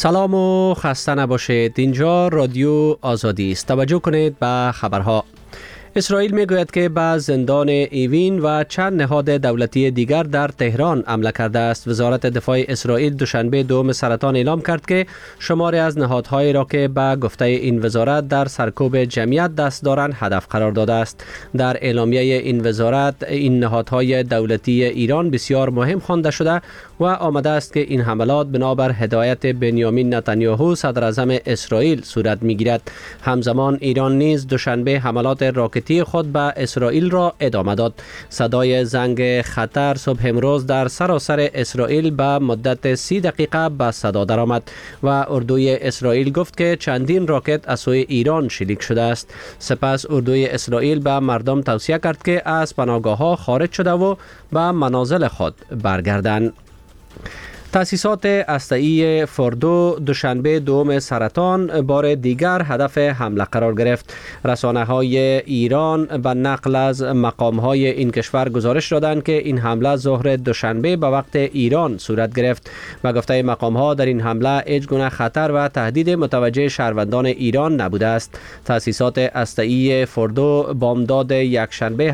سلام و خسته نباشید. اینجا رادیو آزادی است. توجه کنید به خبرها. اسرائیل میگوید که به زندان ایوین و چند نهاد دولتی دیگر در تهران حمله کرده است. وزارت دفاع اسرائیل دوشنبه 2 سرطان اعلام کرد که شماری از نهادهایی را که به گفته این وزارت در سرکوب جمعیت دست دارند هدف قرار داده است. در اعلامیه این وزارت این نهادهای دولتی ایران بسیار مهم خوانده شده و آمده است که این حملات بنابر هدایت بنیامین نتانیاهو صدر اعظم اسرائیل صورت میگیرد. همزمان ایران نیز دوشنبه حملات راکتی خود به اسرائیل را ادامه داد. صدای زنگ خطر صبح امروز در سراسر اسرائیل به مدت 30 دقیقه به صدا درآمد و اردوی اسرائیل گفت که چندین راکت از سوی ایران شلیک شده است. سپس اردوی اسرائیل به مردم توصیه کرد که از پناهگاه‌ها خارج شده و به منازل خود برگردند. تأسیسات هسته‌ای فوردو دوشنبه 2 سرطان بار دیگر هدف حمله قرار گرفت. رسانه‌های ایران به نقل از مقام‌های این کشور گزارش دادند که این حمله ظهر دوشنبه به وقت ایران صورت گرفت. به گفته مقام‌ها در این حمله هیچ گونه خطر و تهدید متوجه شهروندان ایران نبوده است. تأسیسات هسته‌ای فوردو بامداد یکشنبه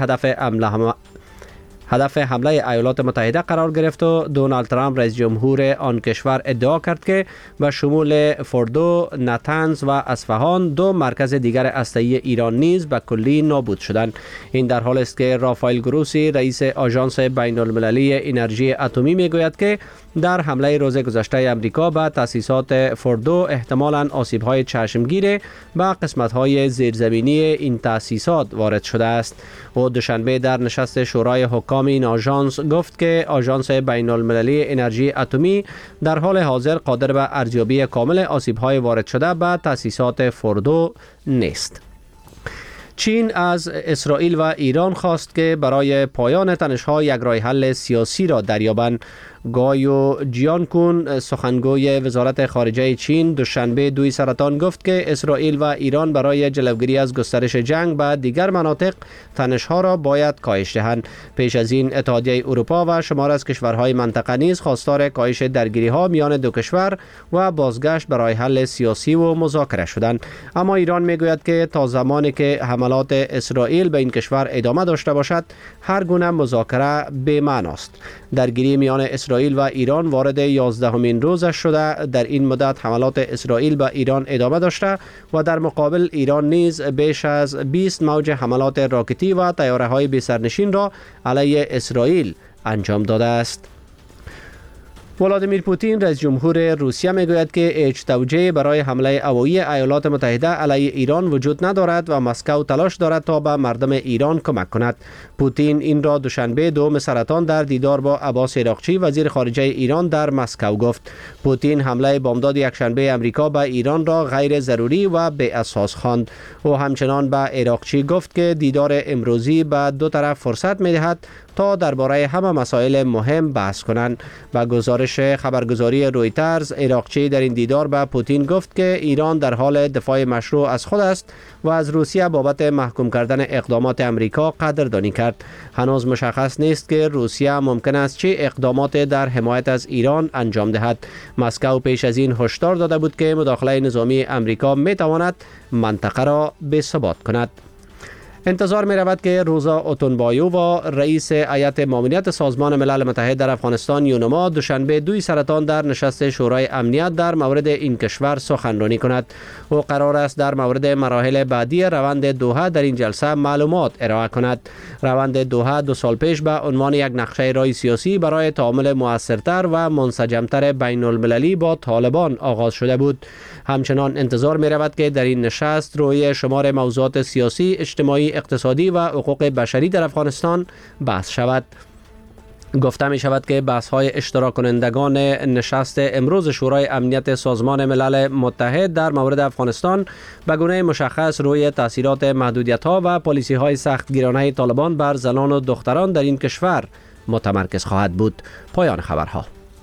هدف حمله ایالات متحده قرار گرفت و دونالد ترامپ رئیس جمهور آن کشور ادعا کرد که به شمول فوردو، نتنز و اصفهان 2 مرکز دیگر هسته‌ای ایران نیز به کلی نابود شدند. این در حالی است که رافائل گروسی رئیس آژانس بین المللی انرژی اتمی میگوید که در حمله روز گذشته امریکا به تأسیسات فوردو احتمالاً آسیب‌های چشمگیر به قسمت‌های زیرزمینی این تأسیسات وارد شده است. او دوشنبه در نشست شورای حکام این آژانس گفت که آژانس بین المللی انرژی اتمی در حال حاضر قادر به ارزیابی کامل آسیب‌های وارد شده به تأسیسات فوردو نیست. چین از اسرائیل و ایران خواست که برای پایان تنش‌ها یک راه حل سیاسی را دریابند. گایو جیانکون سخنگوی وزارت خارجه چین دوشنبه 2 سرطان گفت که اسرائیل و ایران برای جلوگیری از گسترش جنگ به دیگر مناطق تنش‌ها را باید کاهش دهند. پیش از این اتحادیه اروپا و شمار از کشورهای منطقه نیز خواستار کاهش درگیری‌ها میان دو کشور و بازگشت برای حل سیاسی و مذاکره شدند. اما ایران میگوید که تا زمانی که حملات اسرائیل به این کشور ادامه داشته باشد هر گونه مذاکره بی‌معنی است. درگیری میان اسرائیل و ایران وارد 11مین روزش شده. در این مدت حملات اسرائیل به ایران ادامه داشته و در مقابل ایران نیز بیش از 20 موج حملات راکتی و طیاره‌های بی سرنشین را علیه اسرائیل انجام داده است. ولادیمیر پوتین رئیس جمهور روسیه میگوید که هیچ توجیهی برای حمله هوایی ایالات متحده علیه ایران وجود ندارد و مسکو تلاش دارد تا به مردم ایران کمک کند. پوتین این را دوشنبه 2 سرطان در دیدار با عباس عراقچی وزیر خارجه ایران در مسکو گفت. پوتین حمله بامداد یکشنبه امریکا به ایران را غیر ضروری و بی اساس خواند. او همچنان به عراقچی گفت که دیدار امروزی به دو طرف فرصت می‌دهد تا درباره همه مسائل مهم بحث کنند. با گزارش خبرگزاری رویترز، عراقچی در این دیدار به پوتین گفت که ایران در حال دفاع مشروع از خود است و از روسیه بابت محکوم کردن اقدامات امریکا قدردانی کرد. هنوز مشخص نیست که روسیه ممکن است چه اقدامات در حمایت از ایران انجام دهد. مسکو پیش از این هشدار داده بود که مداخله نظامی امریکا می تواند منطقه را بی‌ثبات کند. انتظار می رود که روزا اوتونبایووا رئیس هیئت ماموریت سازمان ملل متحد در افغانستان یونما دوشنبه 2 سرطان در نشست شورای امنیت در مورد این کشور سخنرانی کند. او قرار است در مورد مراحل بعدی روند دوحه در این جلسه معلومات ارائه کند. روند دوحه 2 سال پیش به عنوان یک نقشه راه سیاسی برای تعامل مؤثرتر و منسجمتر بین المللی با طالبان آغاز شده بود. همچنان انتظار می رود که در این نشست روی شمار موضوعات سیاسی، اجتماعی، اقتصادی و حقوق بشری در افغانستان بحث شود. گفته می شود که بحث های اشتراک کنندگان نشست امروز شورای امنیت سازمان ملل متحد در مورد افغانستان به گونه مشخص روی تاثیرات محدودیت ها و پالیسی های سختگیرانه طالبان بر زنان و دختران در این کشور متمرکز خواهد بود. پایان خبرها.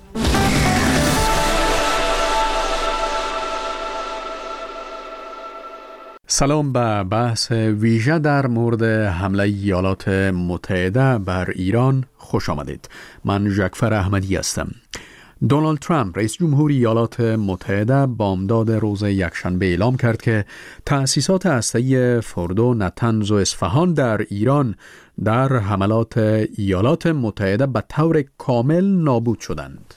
سلام. به بحث ویژه در مورد حمله ایالات متحده بر ایران خوش آمدید. من ژکفر احمدی هستم. دونالد ترامپ رئیس جمهوری ایالات متحده بامداد روز یکشنبه اعلام کرد که تأسیسات هسته‌ای فوردو، نتنز و اصفهان در ایران در حملات ایالات متحده به طور کامل نابود شدند.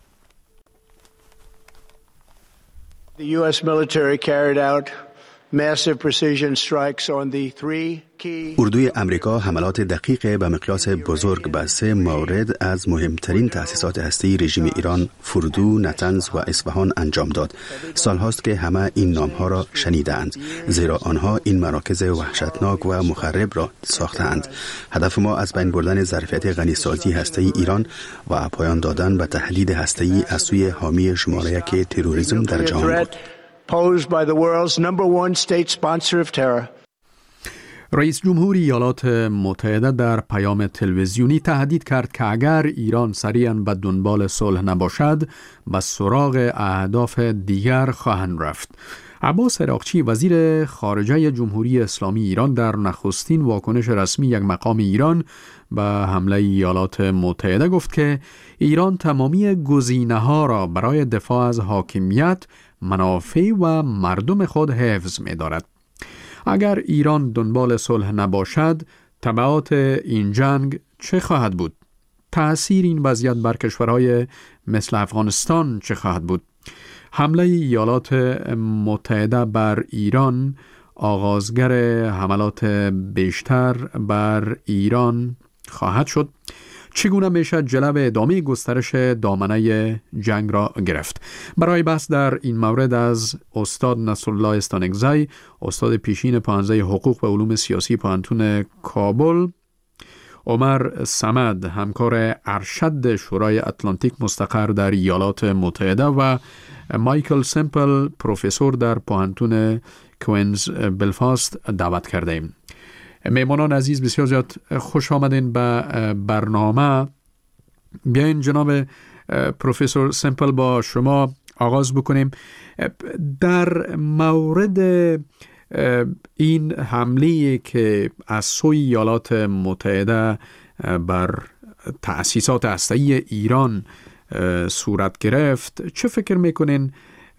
The U.S. military carried out massive precision strikes on the three key. اردوی امریکا حملات دقیق به مقیاس بزرگ به 3 مورد از مهمترین تأسیسات هسته‌ای رژیم ایران، فوردو، نتنز و اصفهان انجام داد. سالهاست که همه این نامها را شنیدند، زیرا آنها این مراکز وحشتناک و مخرب را ساختند. هدف ما از بین بردن ظرفیت غنیسازی هسته‌ای ایران و پایان دادن به تهدید هسته‌ای از سوی حامی شماره 1 تروریسم در جهان بود. Posed by the world's number one state sponsor of terror. رئیس جمهوری ایالات متحده در پیام تلویزیونی تهدید کرد که اگر ایران سریعاً به دنبال صلح نباشد به سراغ اهداف دیگر خواهند رفت. عباس عراقچی وزیر خارجه جمهوری اسلامی ایران در نخستین واکنش رسمی یک مقام ایران به حمله ایالات متحده گفت که ایران تمامی گزینه‌ها را برای دفاع از حاکمیت، منافع و مردم خود حفظ می دارد. اگر ایران دنبال صلح نباشد، تبعات این جنگ چه خواهد بود؟ تأثیر این وضعیت بر کشورهای مثل افغانستان چه خواهد بود؟ حمله ایالات متحده بر ایران آغازگر حملات بیشتر بر ایران خواهد شد. چگونه میشه جلو ادامه گسترش دامنه جنگ را گرفت؟ برای بحث در این مورد از استاد نصرالله استانکزی، استاد پیشین پانزه حقوق و علوم سیاسی پانتون کابل، عمر صمد، همکار ارشد شورای اتلانتیک مستقر در ایالات متحده، و مایکل سمپل، پروفسور در پانتون کوینز بلفاست دعوت کرده ایم. میمانان عزیز، بسیار زیاد خوش آمدین به برنامه. بیاین جناب پروفسور سمپل با شما آغاز بکنیم. در مورد این حمله که از سوی ایالات متحده بر تأسیسات هسته‌ای ایران صورت گرفت، چه فکر میکنین؟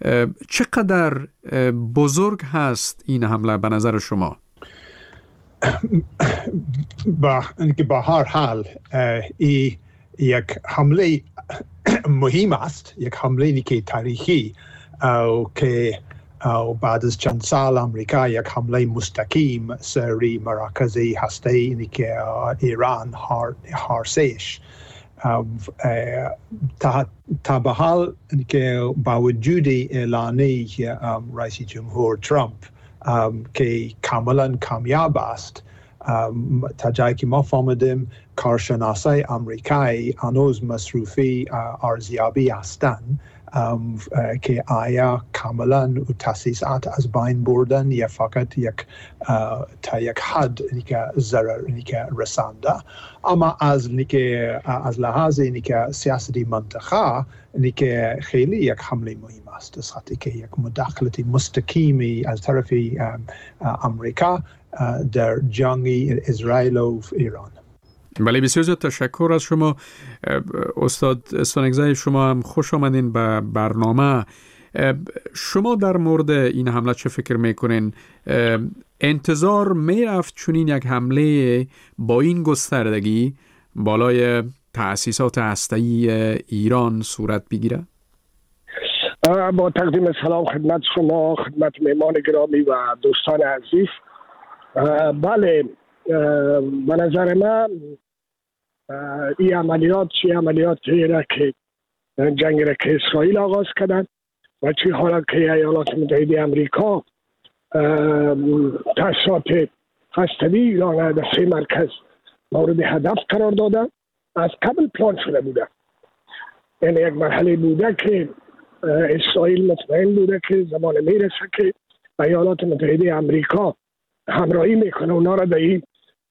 چقدر بزرگ هست این حمله به نظر شما؟ با هر حال یک حمله مهم است، یک حمله که تاریخی که بعد از چند سال امریکا یک حمله مستقیم سری مراکز هسته‌ای که ایران هرسش تا به حال که با وجود اعلانی رئیس جمهور ترامپ که کاملا کامیاب است، تا جایی که ما فهمیدیم کارشناسای آمریکایی هنوز مصروفی ارزیابی هستند که آیا کاملا تأسیسات از بین بردن یا فقط تا یک حد ضرر رسانده. اما از لحاظ سیاستی منطقه خیلی یک حمله مهم است، از خاطر که یک مداخلت مستقیمی از طرف امریکا در جنگ اسرائیل و ایران. بله، بسیار زیاد تشکر از شما استاد استانکزی. شما هم خوش آمدین به برنامه. شما در مورد این حمله چه فکر میکنین؟ انتظار میرفت چنین یک حمله با این گستردگی بالای تأسیسات هسته‌ای ایران صورت بگیره؟ با تقدیم سلام خدمت شما، خدمت مهمان گرامی و دوستان عزیز. بله، به نظر من این عملیات را که جنگ را که اسرائیل آغاز کردن و چی حالا که ایالات متحده امریکا تأسیسات هسته‌ای ایران در 3 مرکز مورد هدف قرار دادن، از قبل پلان شده بوده. یعنی یک مرحله بوده که اسرائیل مطمئن بوده که زمان میرسه که ایالات متحده امریکا همراهی میکنه اونا را در این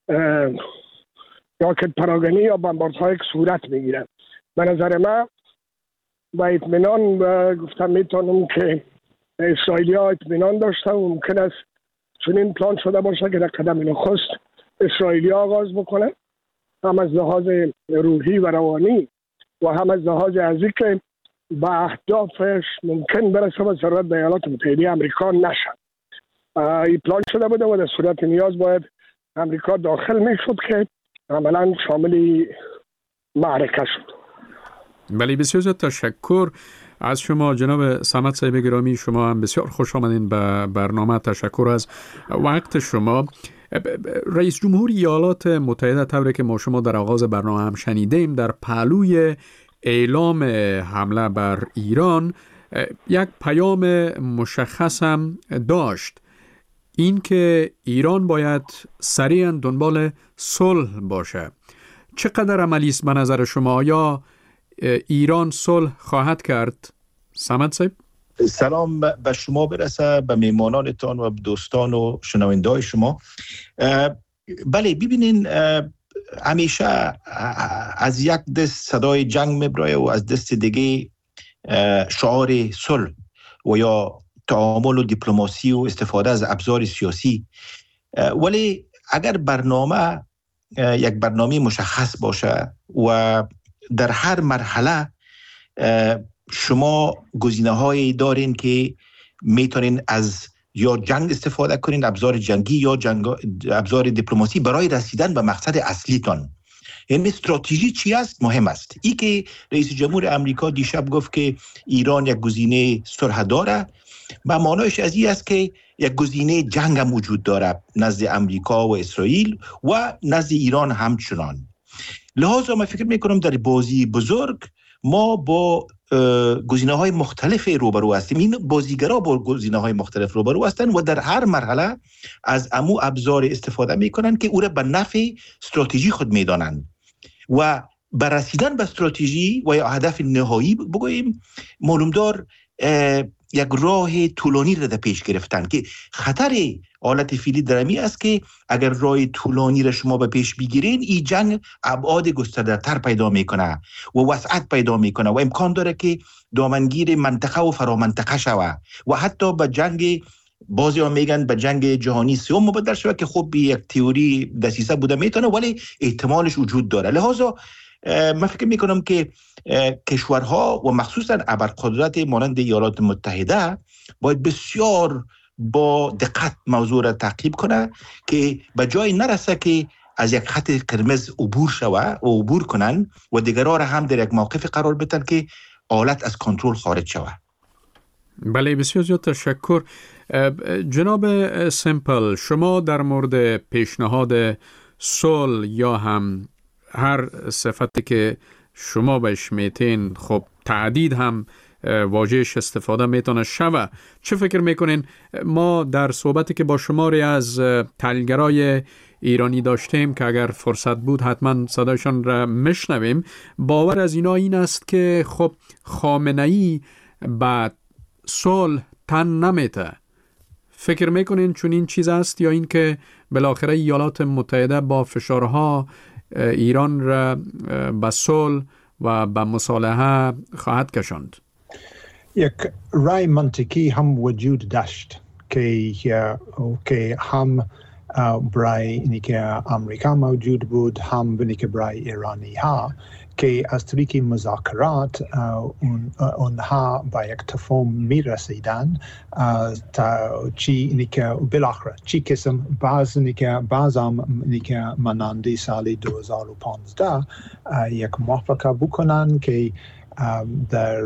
راکت پراگنی یا بمباردهای صورت میگیرن. به نظر من با اطمینان گفتم میتونم که اسرائیلی ها اطمینان داشتن و ممکن است چنین پلان شده باشه که در قدم نخست اسرائیلی ها آغاز بکنه، هم از لحاظ روحی و روانی و هم از لحاظ ازی که به اهدافش ممکن برسه و ضرورت به ایالات متحده آمریکا نشد. این پلان شده بوده و در صورت نیاز باید آمریکا داخل میشد که عملا شامل معرکه شد. بله، بسیار زیاد تشکر از شما جناب صمد صاحب گرامی. شما هم بسیار خوش آمدین به برنامه. تشکر از وقت شما. رئیس جمهور ایالات متحده طوری که ما شما در آغاز برنامه هم شنیدیم در پهلوی اعلام حمله بر ایران یک پیام مشخص هم داشت، این که ایران باید سریعا دنبال صلح باشه. چقدر عملی است به نظر شما؟ یا ایران صلح خواهد کرد؟ صمد صاحب سلام به شما برسه، به میمانانتان و دوستان و شنونده‌های شما. بله ببینین، همیشه از یک دست صدای جنگ میبرایه و از دست دیگه شعار صلح و یا تعامل و دیپلماسی و استفاده از ابزار سیاسی. ولی اگر برنامه یک برنامه مشخص باشه و در هر مرحله شما گزینه‌هایی دارین که میتونین از یا جنگ استفاده کنین، ابزار جنگی یا ابزار دیپلماسی برای رسیدن به مقصد اصلیتان. یعنی استراتژی چی است مهم است. ای که رئیس جمهور امریکا دیشب گفت که ایران یک گزینه صلح داره، و معنایش از این است که یک گزینه جنگ هم وجود داره نزد امریکا و اسرائیل و نزد ایران همچنان. لحاظا من فکر میکنم در بازی بزرگ ما با گزینه‌های مختلف روبرو هستیم. این بازیگرا با گزینه‌های مختلف روبرو هستند و در هر مرحله از امو ابزار استفاده میکنن که او را به نفع استراتژی خود میدانند و بر رسیدن به استراتژی و یا هدف نهایی بگوییم معلومدار یک راه طولانی را در پیش گرفتن که خطر حالت فعلی درمی است که اگر راه طولانی را شما به پیش بگیرین، این جنگ ابعاد گسترده‌تر پیدا میکنه و وسعت پیدا میکنه و امکان داره که دامنگیر منطقه و فرامنطقه شوه و حتی به جنگ، بعضی ها میگن به جنگ جهانی سوم مبدل شوه که خب یک تئوری دسیسه بوده میتونه، ولی احتمالش وجود داره. لحاظا من فکر میکنم که کشورها و مخصوصا ابرقدرت مانند ایالات متحده باید بسیار با دقت موضوع را تعقیب کنه که به جای نرسه که از یک خط قرمز عبور شوه و عبور کنن و دیگرها را هم در یک موقف قرار بدن که حالت از کنترل خارج شوه. بله، بسیار زیاد تشکر. جناب سیمپل، شما در مورد پیشنهاد صلح یا هم هر صفتی که شما بهش میتین، خب تعدید هم واژهش استفاده میتونه شوه، چه فکر میکنین؟ ما در صحبتی که با شماری از تحلیلگرای ایرانی داشتیم که اگر فرصت بود حتما صدایشان را میشنویم، باور از اینا این است که خب خامنه‌ای به صلح تن نمیته. فکر میکنین چون این چیز است یا این که بالاخره ایالات متحده با فشارها ایران را به صلح و به مصالحه خواهد کشاند؟ یک رای منطقی هم وجود داشت که هم برای اینی که امریکا موجود بود، هم اینی که برای ایرانی ها، که از طریق مذاکرات اونها با یک تفاهم می رسیدن تا چی اینی که بالاخره چی قسم بعضم اینی که مانند سال 2015 یک موافقه بکنن که در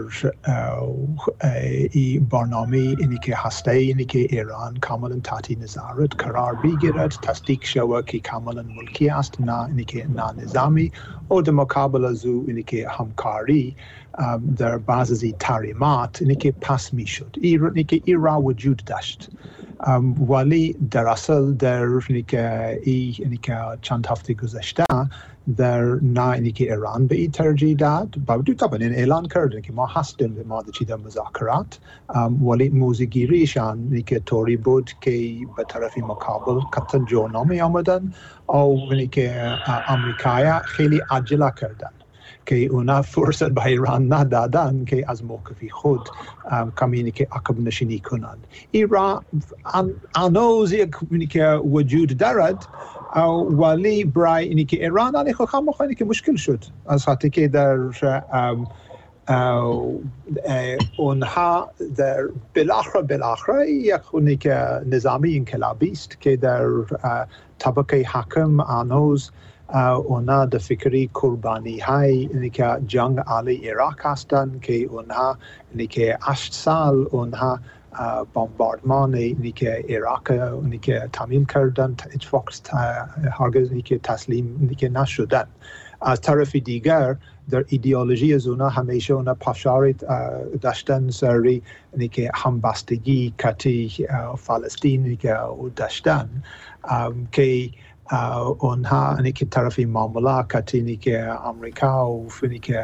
این برنامه اینی که هسته اینی که ایران کاملا تحت نظارت قرار بگیرد، تصدیق شود که کاملا ملکی است، نه اینی که نه نظامی، و در مقابل از او اینی که همکاری در بعضی تحریمات اینی که پس می شد. اینی که این را وجود داشت، ولی در اصل در اینی که چند هفته گذشته در نه اینی که ایران به این ترجیح داد، باوجود طبعا این اعلان کردن که ما هستیم ما در مذاکرات، ولی موضوعگیریشان اینی که طوری بود که به طرف مقابل قطعا جو نمی آمدن او اینی که امریکایی خیلی عجله کردن که اونا فرصت به ایران ندادن که از موقف خود کمی که عقب نشینی کنند. این را هنوز یک که وجود دارد، ولی برای اینی که ایران علی خواهم که مشکل شد از خاطر که در اونها در بالاخره یک خونیک نظامی انقلابی است که در طبقه حاکم هنوز اونا در فکری قربانی های که جنگ علی عراق هستند که اونها که 8 سال اونها بمباردمان که عراق که تمام کردن هیچ وقت هرگز که تسلیم نشدن. از طرف دیگر در ایدئولوژی از اونا همیشه اونا پافشاری داشتن سری که همبستگی کتی فلسطین که داشتن که اونها که طرف معامله کتی که امریکا و که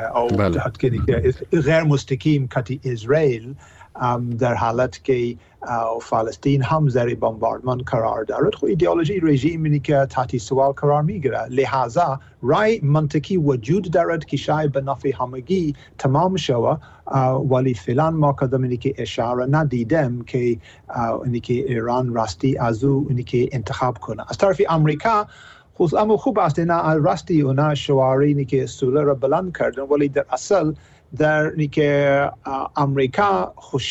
غیر مستقیم کتی اسرائیل در حالت که فلسطین هم زیر بمباردمان قرار دارد، خب ایدئولوژی رژیمی که تحت سوال قرار میگیره. لحاظا رای منطقی وجود دارد که شاید به نفع همگی تمام شود، ولی فعلا ما کدام که اشاره ندیدم که ایران راستی از او که انتخاب کنه. از طرف امریکا اما خوب است نه راستی اونا شعاری که سوله را بلند کردن، ولی در اصل در که امریکا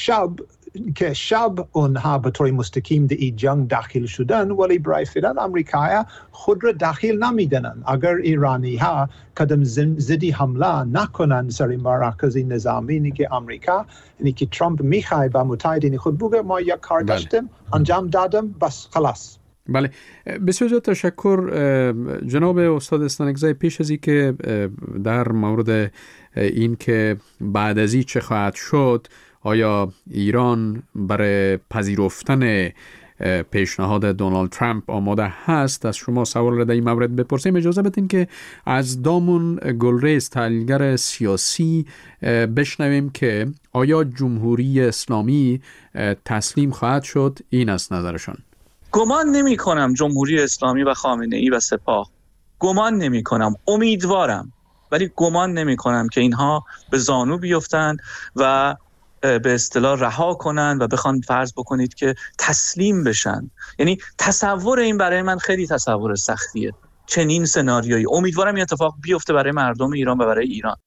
شب اونها به طور مستقیم در این جنگ داخل شدن، ولی برای فعلا امریکایی خود را داخل نمیدنن. اگر ایرانی ها قدم زدی حمله نکنن سر مراکز نظامی که امریکا که ترامپ میخواد با متحدین خود بگه ما یک کار داشتم انجام دادم بس خلاص. بله، بسیار تشکر جناب استاد استانکزی. پیش از این که در مورد این که بعد از این چه خواهد شد، آیا ایران برای پذیرفتن پیشنهاد دونالد ترامپ آماده هست، از شما سوال را در این مورد بپرسیم. اجازه بدین که از دامون گلریز، تحلیلگر سیاسی، بشنویم که آیا جمهوری اسلامی تسلیم خواهد شد. این است نظرشان. گمان نمی کنم جمهوری اسلامی و خامنه ای و سپاه، گمان نمی کنم، امیدوارم ولی گمان نمی کنم که اینها به زانو بیفتن و به اصطلاح رها کنن و بخوان فرض بکنید که تسلیم بشن. یعنی تصور این برای من خیلی تصور سختیه، چنین سناریویی. امیدوارم این اتفاق بیفته برای مردم ایران و برای ایران.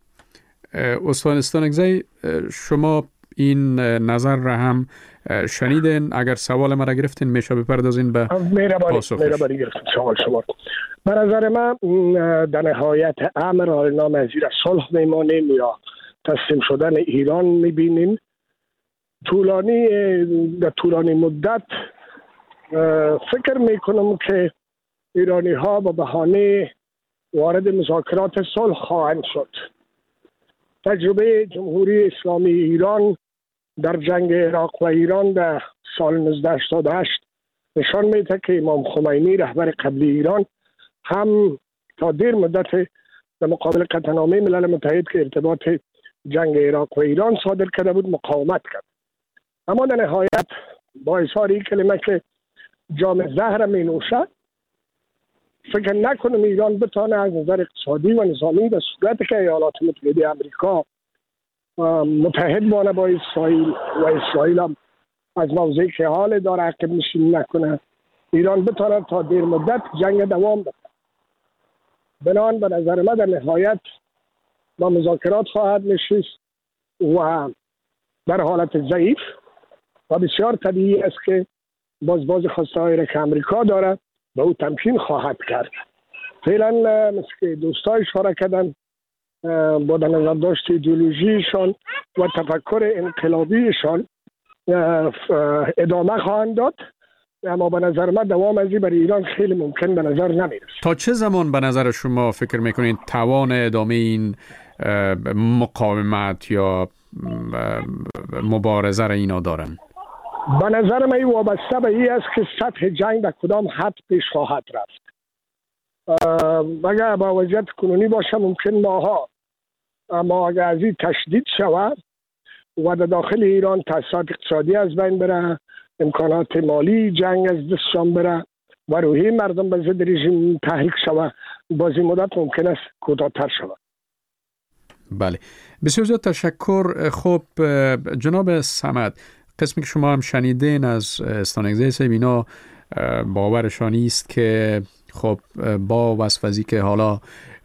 استاد استانکزی، شما این نظر را هم شنیدین؟ اگر سوال ما را گرفتین میشه بپردازین به پاسخش. مهربانی گرفتین سوال شما. به نظر من در نهایت امر نامپذیر صلح میمانیم یا تسلیم شدن ایران میبینیم. در طولانی مدت فکر میکنم که ایرانی ها با بهانه وارد مذاکرات صلح خواهند شد. تجربه جمهوری اسلامی ایران در جنگ عراق و ایران در سال 1988 نشان میده که امام خمینی رهبر قبلی ایران هم تا دیر مدت در مقابل قطعنامه ملل متحد که ارتباط جنگ عراق و ایران صادر کرده بود مقاومت کرد، اما در نهایت با اظهار این کلمه که جام زهر می نوشد، فکر نکنم ایران بتانه از نظر اقتصادی و نظامی در صورتی که ایالات متحده آمریکا متحد بانه با اسرائیل و اسرائیل هم از موضعی که حال داره عقب نشینی نکنه، ایران بتانه تا دیر مدت جنگ دوام بده. بنابراین به نظر من در نهایت با مذاکرات خواهد نشست و در حالت ضعیف و بسیار طبیعی است که باز خواسته‌هایی را که امریکا داره به او تمکین خواهد کرد. فعلا مثل که دوستای اشاره کردن با در نظر داشت ایدئولوژیشان و تفکر انقلابیشان ادامه خواهند داد، اما به نظر من دوام ازی برای ایران خیلی ممکن به نظر نمیرسه. تا چه زمان به نظر شما فکر میکنید توان ادامه این مقاومت یا مبارزه را اینا دارن؟ به نظر من وابسته به این است که سطح جنگ در کدام حد پیش خواهد رفت. اگر با وضعیت کنونی باشه ممکن ماها، اما اگر از این تشدید شود و در داخل ایران تأثیرات اقتصادی از بین بره، امکانات مالی جنگ از دستشان بره و روحی مردم به ضد رژیم تحریک شود، بازی مدت ممکن است کوتاه‌تر شود. بله، بسیار زیاد تشکر. خب جناب صمد، قسمی که شما هم شنیدین از استانکزی صاحب، اینا باورشان است که خب با وصفی که حالا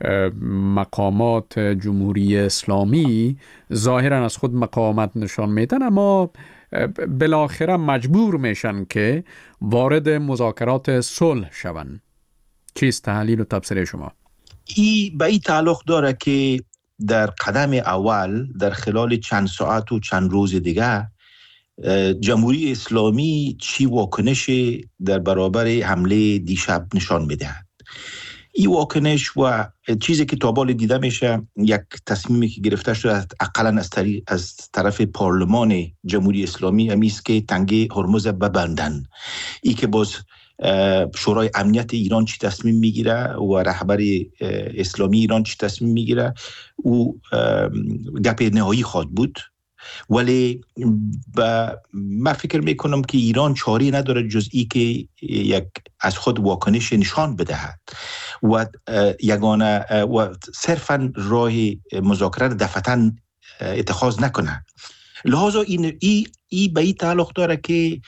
مقامات جمهوری اسلامی ظاهرا از خود مقاومت نشان میدن، اما بالاخره مجبور میشن که وارد مذاکرات صلح شوند. چیست تحلیل و تفسیر شما؟ به این تعلق داره که در قدم اول در خلال چند ساعت و چند روز دیگه جمهوری اسلامی چی واکنش در برابر حمله دیشب نشان میدهد. این واکنش و چیزی که تا بال دیده میشه یک تصمیمی که گرفته شده اقلا از طرف پارلمان جمهوری اسلامی امیست که تنگه هرمز ببندن. ای که باز شورای امنیت ایران چی تصمیم میگیره و رهبر اسلامی ایران چی تصمیم میگیره او گپ نهایی خواهد بود، ولی من فکر میکنم که ایران چاری نداره جز ای که یک از خود واکنش نشان بدهد و یگانه و صرفا راه مذاکرات دفعتاً اتخاذ نکنه. لحاظا این به این تعلق داره که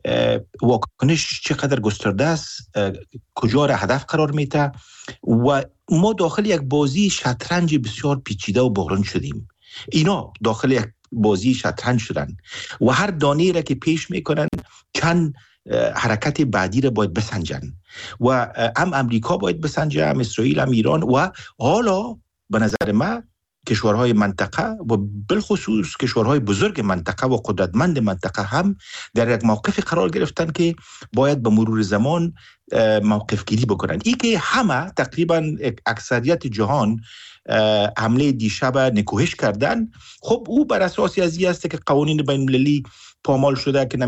واکنش چقدر گسترده است، کجا را هدف قرار میده و ما داخل یک بازی شطرنج بسیار پیچیده و بحران شدیم. اینا داخل یک بازی شطرنج شدن و هر دانه را که پیش میکنن چند حرکت بعدی را باید بسنجن و هم امریکا باید بسنجه، هم اسرائیل، هم ایران و حالا به نظر من کشورهای منطقه و بالخصوص کشورهای بزرگ منطقه و قدرتمند منطقه هم در یک موقف قرار گرفتن که باید به مرور زمان موقف گیری بکنن. ای که همه تقریبا اکثریت جهان حمله دیشب نکوهش کردن. خب او بر اساسی از این است که قوانین بین المللی پامال شده که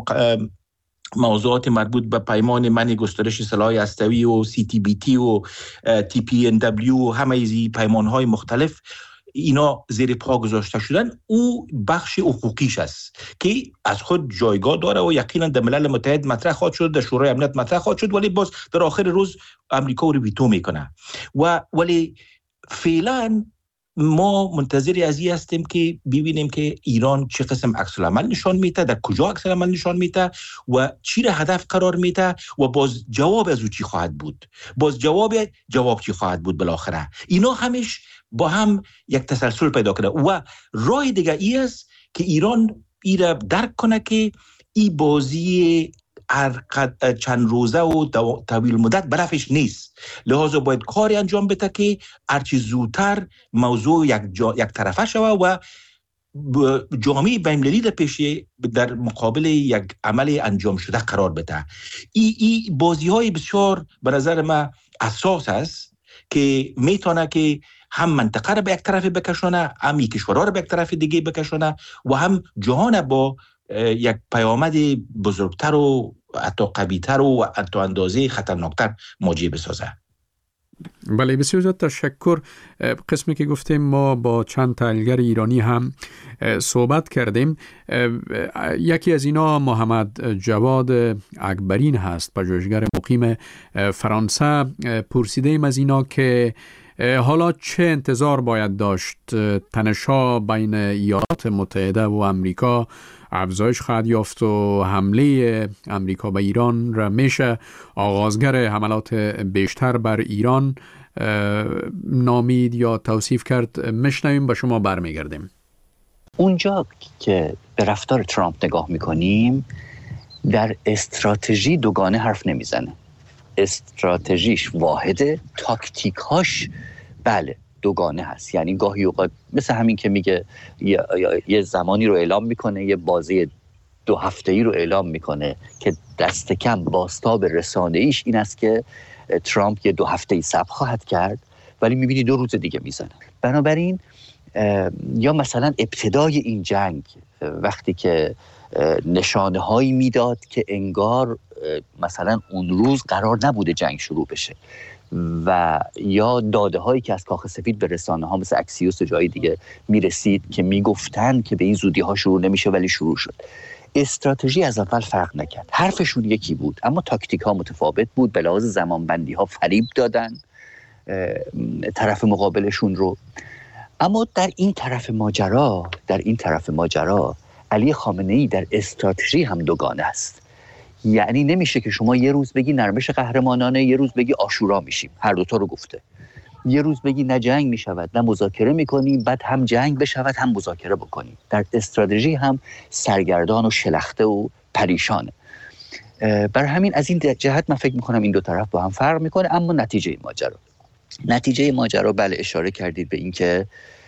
موضوعات مربوط به پیمان منع گسترش سلاح هسته‌ای و CTBT و TPNW و همه ایزی پیمانهای مختلف اینا زیر پا گذاشته شدن. او بخش حقوقیش است که از خود جایگاه داره و یقینا در ملل متحد مطرح خواهد شد، در شورای امنیت مطرح خواهد شد، ولی باز در آخر روز امریکا رو ویتو میکنه. ولی فعلا ما منتظری از این هستیم که ببینیم که ایران چه قسم عکس العمل نشان میده، در کجا عکس العمل نشان میده و چی را هدف قرار میده و باز جواب از او چی خواهد بود، باز جواب چی خواهد بود. بالاخره اینا همش با هم یک تسلسل پیدا کرده و راه دیگه ای است که ایران را درک کنه که این بازی چند روزه و طویل مدت برفش نیست. لحاظا باید کاری انجام بده که هرچی زودتر موضوع یک طرفه شود و جامعه بین‌المللی در مقابل یک عمل انجام شده قرار بده. این بازی‌های بسیار به نظر من اساس است که میتونه که هم منطقه را به یک طرف بکشونه، هم یک کشورها را به یک طرف دیگه بکشونه و هم جهان با یک پیامد بزرگتر و حتی قوی‌تر و حتی اندازه خطرناکتر مواجه بسازه. بله، بسیار زیاد تشکر. قسمی که گفتیم ما با چند تحلیلگر ایرانی هم صحبت کردیم. یکی از اینا محمد جواد اکبرین هست، پژوهشگر مقیم فرانسه. پرسیدیم از اینا که حالا چه انتظار باید داشت؟ تنش‌ها بین ایالات متحده و امریکا افزایش خواهد یافت و حمله امریکا به ایران را میشه آغازگر حملات بیشتر بر ایران نامید یا توصیف کرد. مشنویم، با شما برمیگردیم. اونجا که به رفتار ترامپ نگاه میکنیم در استراتژی دوگانه حرف نمیزنه. استراتژیش واحده، تاکتیکاش بله دوگانه هست. یعنی گاهی اوقات مثل همین که میگه یه زمانی رو اعلام میکنه، یه بازی 2 هفته‌ای رو اعلام میکنه که دست کم بازتاب رسانه‌ایش این است که ترامپ یه 2 هفته‌ای صبر خواهد کرد، ولی میبینی 2 روز دیگه میزنه. بنابراین یا مثلا ابتدای این جنگ وقتی که نشانه هایی میداد که انگار مثلا اون روز قرار نبوده جنگ شروع بشه و یا داده هایی که از کاخ سفید به رسانه ها مثل اکسیوس و جای دیگه میرسید که میگفتن که به این زودی ها شروع نمیشه ولی شروع شد. استراتژی از اول فرق نکرد، حرفشون یکی بود اما تاکتیک ها متفاوت بود. به لحاظ زمانبندی ها فریب دادن طرف مقابلشون رو. اما در این طرف ماجرا علی خامنه‌ای در استراتژی هم دوگانه است. یعنی نمیشه که شما یه روز بگی نرمش قهرمانانه، یه روز بگی عاشورا میشیم. هر دوتا رو گفته. یه روز بگی نه جنگ میشود نه مذاکره میکنیم، بعد هم جنگ بشود هم مذاکره بکنیم. در استراتژی هم سرگردان و شلخته و پریشانه. بر همین از این جهت من فکر میکنم این دو طرف با هم فرق میکنه. اما نتیجه ماجرا بله اشاره کردید به این که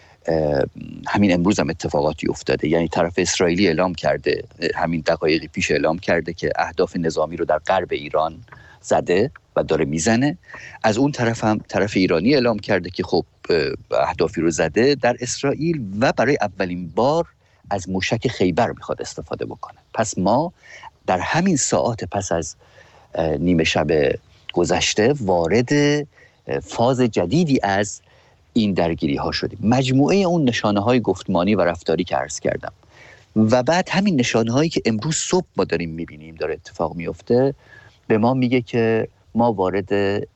همین امروز هم اتفاقاتی افتاده. یعنی طرف اسرائیلی اعلام کرده، همین دقایقی پیش اعلام کرده که اهداف نظامی رو در غرب ایران زده و داره میزنه. از اون طرف هم طرف ایرانی اعلام کرده که خب اهدافی رو زده در اسرائیل و برای اولین بار از موشک خیبر میخواد استفاده بکنه. پس ما در همین ساعات پس از نیمه شب گذشته وارد فاز جدیدی از این درگیری ها شدیم. مجموعه اون نشانه های گفتمانی و رفتاری که عرض کردم و بعد همین نشانه هایی که امروز صبح ما داریم میبینیم داره اتفاق میفته به ما میگه که ما وارد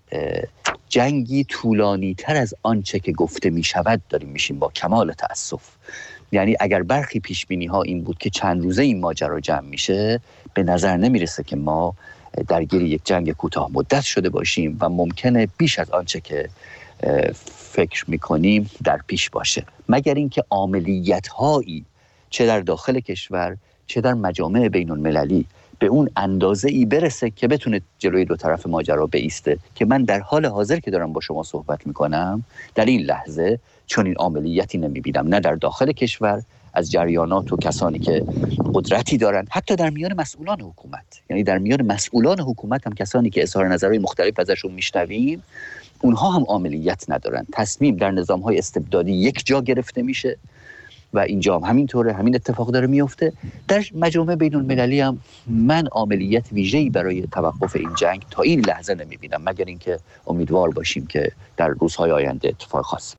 جنگی طولانی تر از آنچه که گفته میشود داریم میشیم، با کمال تأسف. یعنی اگر برخی پیش بینی ها این بود که چند روزه این ماجرا جمع میشه، به نظر نمیرسه که ما درگیر یک جنگ کوتاه مدت شده باشیم و ممکنه بیش از آنچه که فکر میکنیم در پیش باشه، مگر اینکه عاملیت هایی چه در داخل کشور چه در مجامع بین المللی به اون اندازه ای برسه که بتونه جلوی دو طرف ماجرا بایسته که من در حال حاضر که دارم با شما صحبت میکنم در این لحظه چون این عاملیتی نمیبینم، نه در داخل کشور از جریانات و کسانی که قدرتی دارن، حتی در میان مسئولان حکومت. یعنی در میان مسئولان حکومت هم کسانی که اظهار نظرهای مختلف ازشون میشنویم، اونها هم عاملیت ندارن. تصمیم در نظام‌های استبدادی یک جا گرفته میشه و اینجا هم همینطوره، همین اتفاق داره میفته. در مجامع بین المللی هم من عاملیت ویژه‌ای برای توقف این جنگ تا این لحظه نمیبینم، مگر اینکه امیدوار باشیم که در روزهای آینده اتفاق خاص.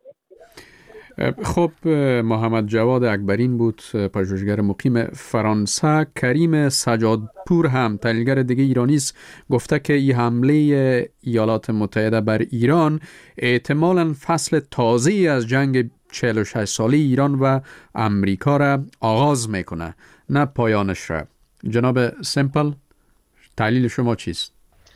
خب محمد جواد اکبرین بود، پژوهشگر مقیم فرانسه. کریم سجادپور هم تحلیلگر دیگه ایرانی است، گفته که این حمله ایالات متحده بر ایران احتمالاً فصل تازه‌ای از جنگ 46 ساله ایران و امریکا را آغاز میکنه، نه پایانش را. جناب سیمپل، تحلیل شما چیست؟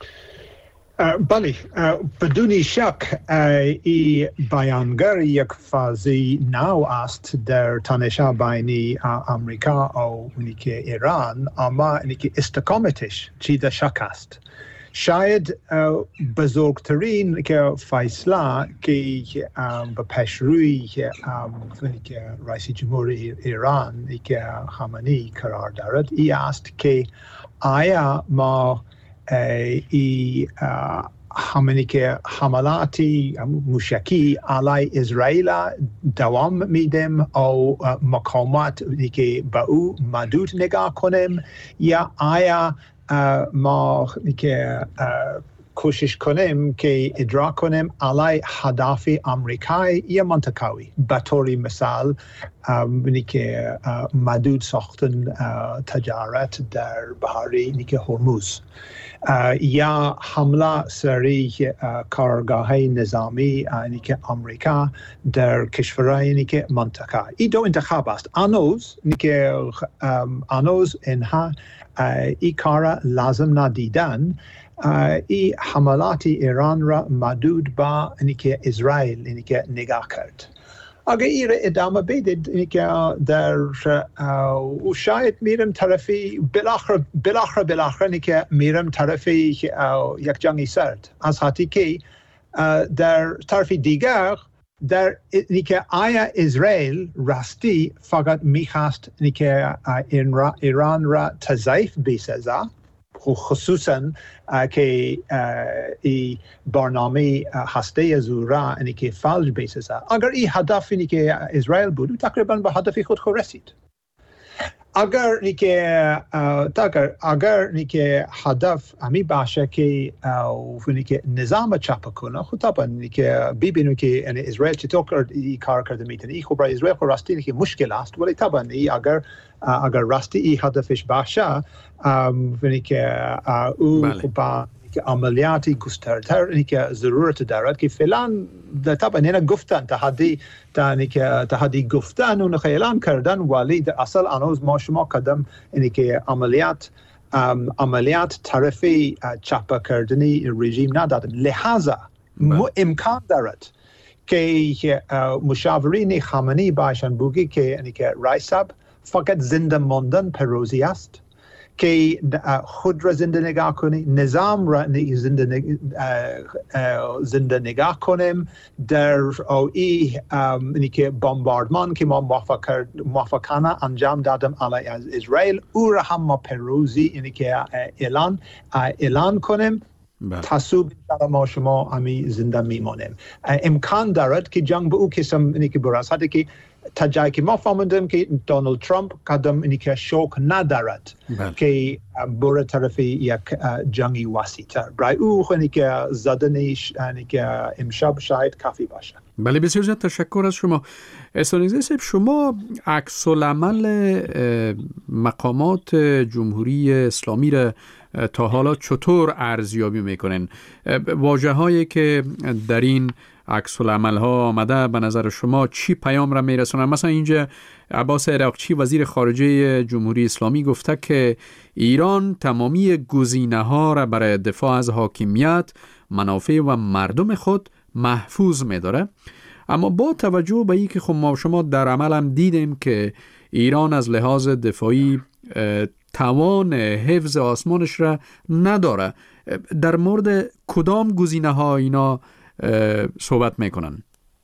بله، بدون شک این بیانگر یک فازی نو است در تنش بین امریکا و ایران، اما اینکه استقامتش چیز شک است. شاید بزرگترین که فیصله که به پیشروی رئیس جمهوری ایران که خامنه‌ای قرار دارد این است که آیا ما همانی که حملاتی موشکی علیه اسرائیل دوام میدیم او مقاومت که به او محدود نگاه کنیم، یا آیا ما که کوشش کنیم که ادراک کنیم علیه هدف آمریکایی یا منطقوی، به طور مثال که محدود ساختن تجارت در بحر هرمز، یا حمله سری کارگاه نظامی که آمریکا در کشورهای که منطقه. این دو انتخاب است. هنوز اینها این کار لازم ندیدن، این حملات ایران را محدود با اینکه اسرائیل که نگاه کرد. اگر این را ادامه بدید که در شاید میرم طرفی بالاخره که میرم طرفی یک جنگی سرد، از حتی که در طرف دیگر در اینکه آیا اسرائیل راستی فقط میخواست اینکه ایران را تضعیف بسازه، خصوصا که این برنامه هسته زورا اینی که فلج بسازه. اگر این هدف اینی که اسرائیل بود تقریبا به هدف خود رسید. اگر نیکه هدف همی باشه که نظام چپ کنه، خود طبعا نیکه ببینیم که اسرائیل چطور این کار کرده میتونه. این خب برای اسرائیل خب راستی نیکه مشکل است، ولی طبعا اگر راستی این هدفش باشه نیکه او خب که عملیاتی گسترتر نیکه ضرورت دارد که فعلا طبعا اینا گفتن تحدی گفتن اون اعلان کردن، ولی در اصل هنوز ما شما قدم اینی که عملیات عملیات طرفی چپا کردنی رژیم ندادن. لحاظا امکان دارد که مشاورین خامنه‌ای باشن بگی که رئیس صاحب فقط زنده ماندن پیروزی است، که خود را زنده نگاه کنیم، نظام را زنده نگاه کنیم در اینی که بمباردمان که ما موافقانه انجام دادم علیه از اسرائیل، او را هم ما پیروزی اینی که اعلان کنیم. تصوب ما شما همی زنده میمانیم. امکان دارد که جنگ به او کسم اینی که برسد که تا جایی که ما فهمیدیم که دونالد ترامپ قدم اینی که شوق ندارد که بر طرف یک جنگی وسیع‌تر. برای او اینی که زدنش اینی که امشب شاید کافی باشه. بله، بسیار زیاد تشکر از شما. استانیزه صاحب، شما عکس العمل مقامات جمهوری اسلامی را تا حالا چطور ارزیابی میکنین؟ واژه هایی که در این عکس العمل ها آمده به نظر شما چی پیام را میرسونن؟ مثلا اینجا عباس عراقچی وزیر خارجه جمهوری اسلامی گفته که ایران تمامی گزینه ها را برای دفاع از حاکمیت، منافع و مردم خود محفوظ می‌داره، اما با توجه به اینکه خب ما شما در عمل هم دیدیم که ایران از لحاظ دفاعی توان حفظ آسمانش را نداره، در مورد کدام گزینه‌ها اینا صحبت میکنن؟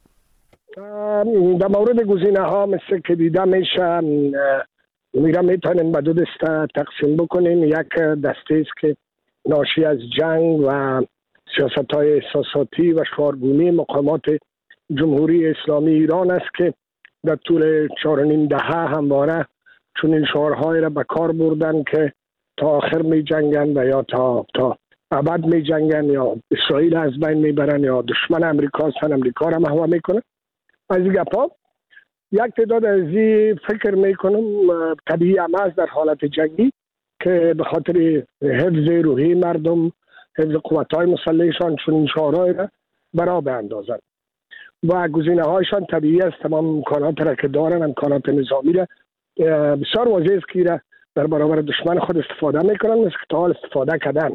در مورد گزینه‌ها مثل که دیده میشه میتونیم به دو دسته تقسیم بکنیم. یک دسته است که ناشی از جنگ و سیاست‌های احساساتی و شعارگونی مقامات جمهوری اسلامی ایران است که در طول 4.5 دهه همواره چون این شعارهای را به کار بردن که تا آخر می جنگن و یا تا ابد می جنگن، یا اسرائیل از بین می برن، یا دشمن امریکا هستن، امریکا را محو می کنن. از این گپا یک تعداد از این فکر می کنم طبیعی هم است در حالت جنگی که به خاطر حفظ روحی مردم، حفظ قوت‌های مسلحشان چون این شعارهای را برا بیندازن و گزینه هایشان طبیعی است. تمام امکانات را که دارن، امکانات نظامی را بسیار واضح است که را در برابر دشمن خود استفاده میکنن، مثل که تا حال استفاده کردن.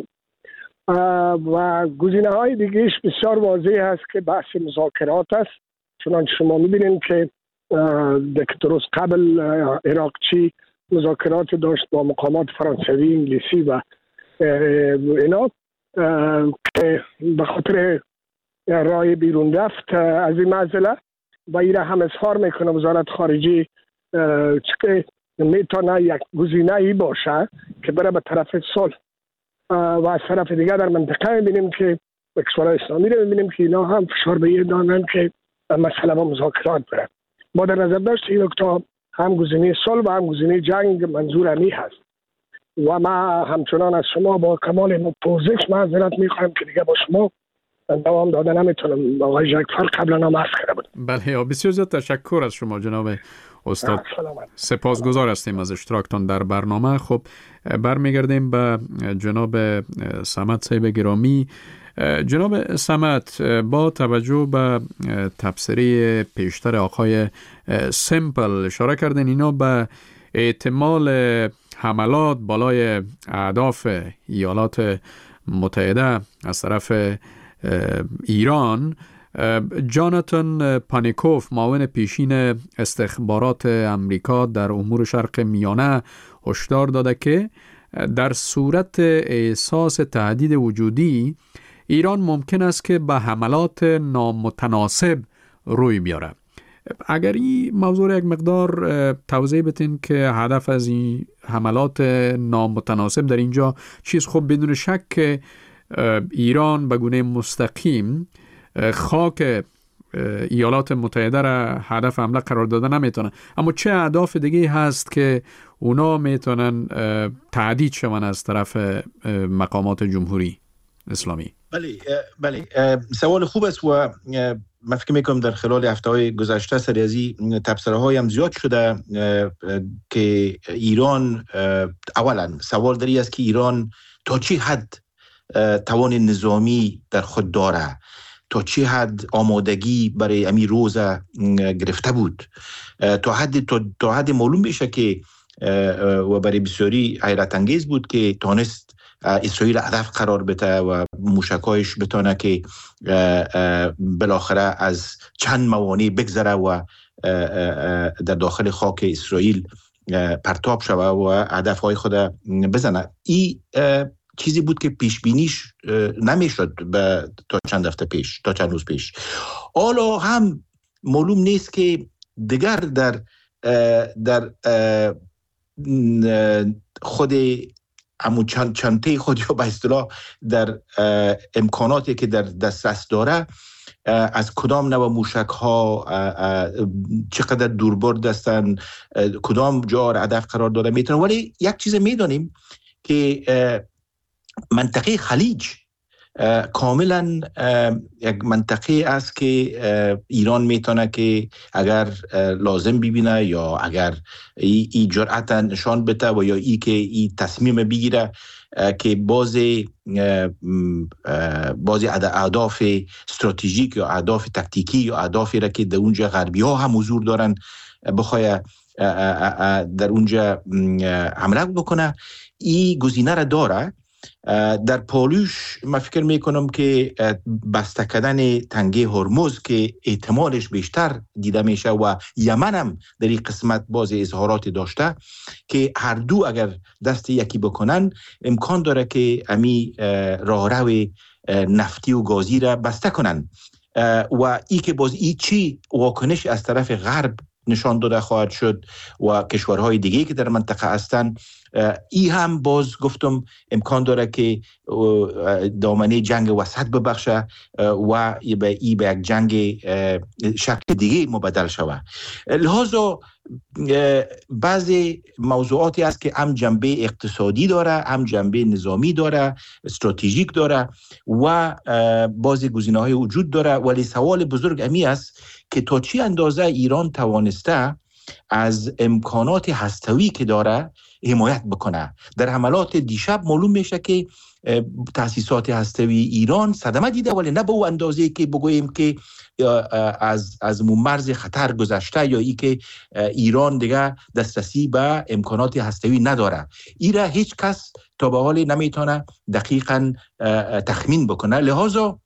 و گزینه های دیگهش بسیار واضح است که بحث مذاکرات است. چنانچه شما میبینید که درست قبل عراقچی مذاکرات داشت با مقامات فرانسوی، انگلیسی و اینا که به خاطر رای بیرون رفت از این معضله و این هم اظهار میکنه وزارت خارجه که میتونه یک گزینه‌ای باشه که بره به طرف صلح. و از طرف دیگر در منطقه میبینیم که کشورهای اسلامی رو میبینیم که اینا هم فشار به این دانن که مسئله با مذاکرات بره. ما در نظر داشت این نکته هم گزینه صلح و هم گزینه جنگ منظور امی هست و ما همچنان از شما با کمال پوزش معذرت میخوایم که دیگه با شما دوام داده نمیتونم. آقای جعفر قبلا هم عرض کرده بود. بله، بسیار زیاد تشکر از شما جناب استاد. سپاسگزار هستیم از اشتراکتان در برنامه. خب برمیگردیم به جناب صمد صاحب گرامی. جناب صمد، با توجه به تبصره پیشتر آقای سیمپل اشاره کردن اینا به احتمال حملات بالای اهداف ایالات متحده از طرف ایران. جاناتان پانیکوف، معاون پیشین استخبارات امریکا در امور شرق میانه، هشدار داده که در صورت احساس تهدید وجودی ایران ممکن است که به حملات نامتناسب روی بیاره. اگر این موضوع یک مقدار توضیح بدین که هدف از این حملات نامتناسب در اینجا چیز؟ خب بدون شک که ایران به گونه مستقیم خاک ایالات متحده را هدف حمله قرار داده نمیتونه، اما چه اهداف دیگه هست که اونا میتونن تهدید شون از طرف مقامات جمهوری اسلامی؟ بله، سوال خوب است و من فکر میکنم در خلال هفته‌های گذشته سری از این تبصره‌های هم زیاد شده که ایران، اولا سوال داری است که ایران تا چی حد توان نظامی در خود داره، تا چی حد آمادگی برای امی روز گرفته بود، تا حد معلوم بشه که و برای بسیاری حیرت انگیز بود که تانست اسرائیل هدف قرار بده و موشکایش بتونه که بالاخره از چند موانع بگذره و در داخل خاک اسرائیل پرتاب شوه و هدفهای خود بزنه. این چیزی بود که پیش بینیش نمیشد تا چند هفته پیش، تا چند روز پیش. حالا هم معلوم نیست که دیگر در خود همون چنته خود یا به اصطلاح در امکاناتی که در دسترس داره از کدام نوع موشک ها چقدر دوربرد هستند، کدام جا را هدف قرار داده میتونن. ولی یک چیز میدانیم که منطقه خلیج کاملا یک منطقه است که ایران میتونه که اگر لازم ببینه یا اگر ای جرأت نشان بده و یا ای که ای تصمیم بگیره که بعضی اهداف استراتژیک یا اهداف تکتیکی یا اهدافی را که در اونجا غربی ها هم حضور دارن بخواه در اونجا حمله بکنه، این گزینه را داره. در پالوش من فکر میکنم که بسته کردن تنگه هرمز که احتمالش بیشتر دیده میشه و یمن هم در این قسمت بعضی اظهارات داشته که هر دو اگر دست یکی بکنن امکان داره که امی راهرو نفتی و گازی را بسته کنن و ای که باز ای چی واکنش از طرف غرب نشان داده خواهد شد و کشورهای دیگه که در منطقه هستند، ای هم باز گفتم امکان داره که دامنه جنگ وسط ببخشه و ای به یک جنگ شکل دیگه مبدل شود. لحاظا بعضی موضوعاتی است که هم جنبه اقتصادی داره، هم جنبه نظامی داره، استراتژیک داره و بعضی گزینه‌های وجود داره. ولی سوال بزرگ امی است که تا چی اندازه ایران توانسته از امکانات هسته‌ای که داره حمایت بکنه. در حملات دیشب معلوم میشه که تأسیسات هسته‌ای ایران صدمه دیده، ولی نه به اون اندازه که بگوییم که از مرز خطر گذشته یا ای که ایران دیگه دسترسی به امکانات هسته‌ای نداره. ایرا هیچ کس تا به حال نمیتونه دقیقاً تخمین بکنه. لحاظا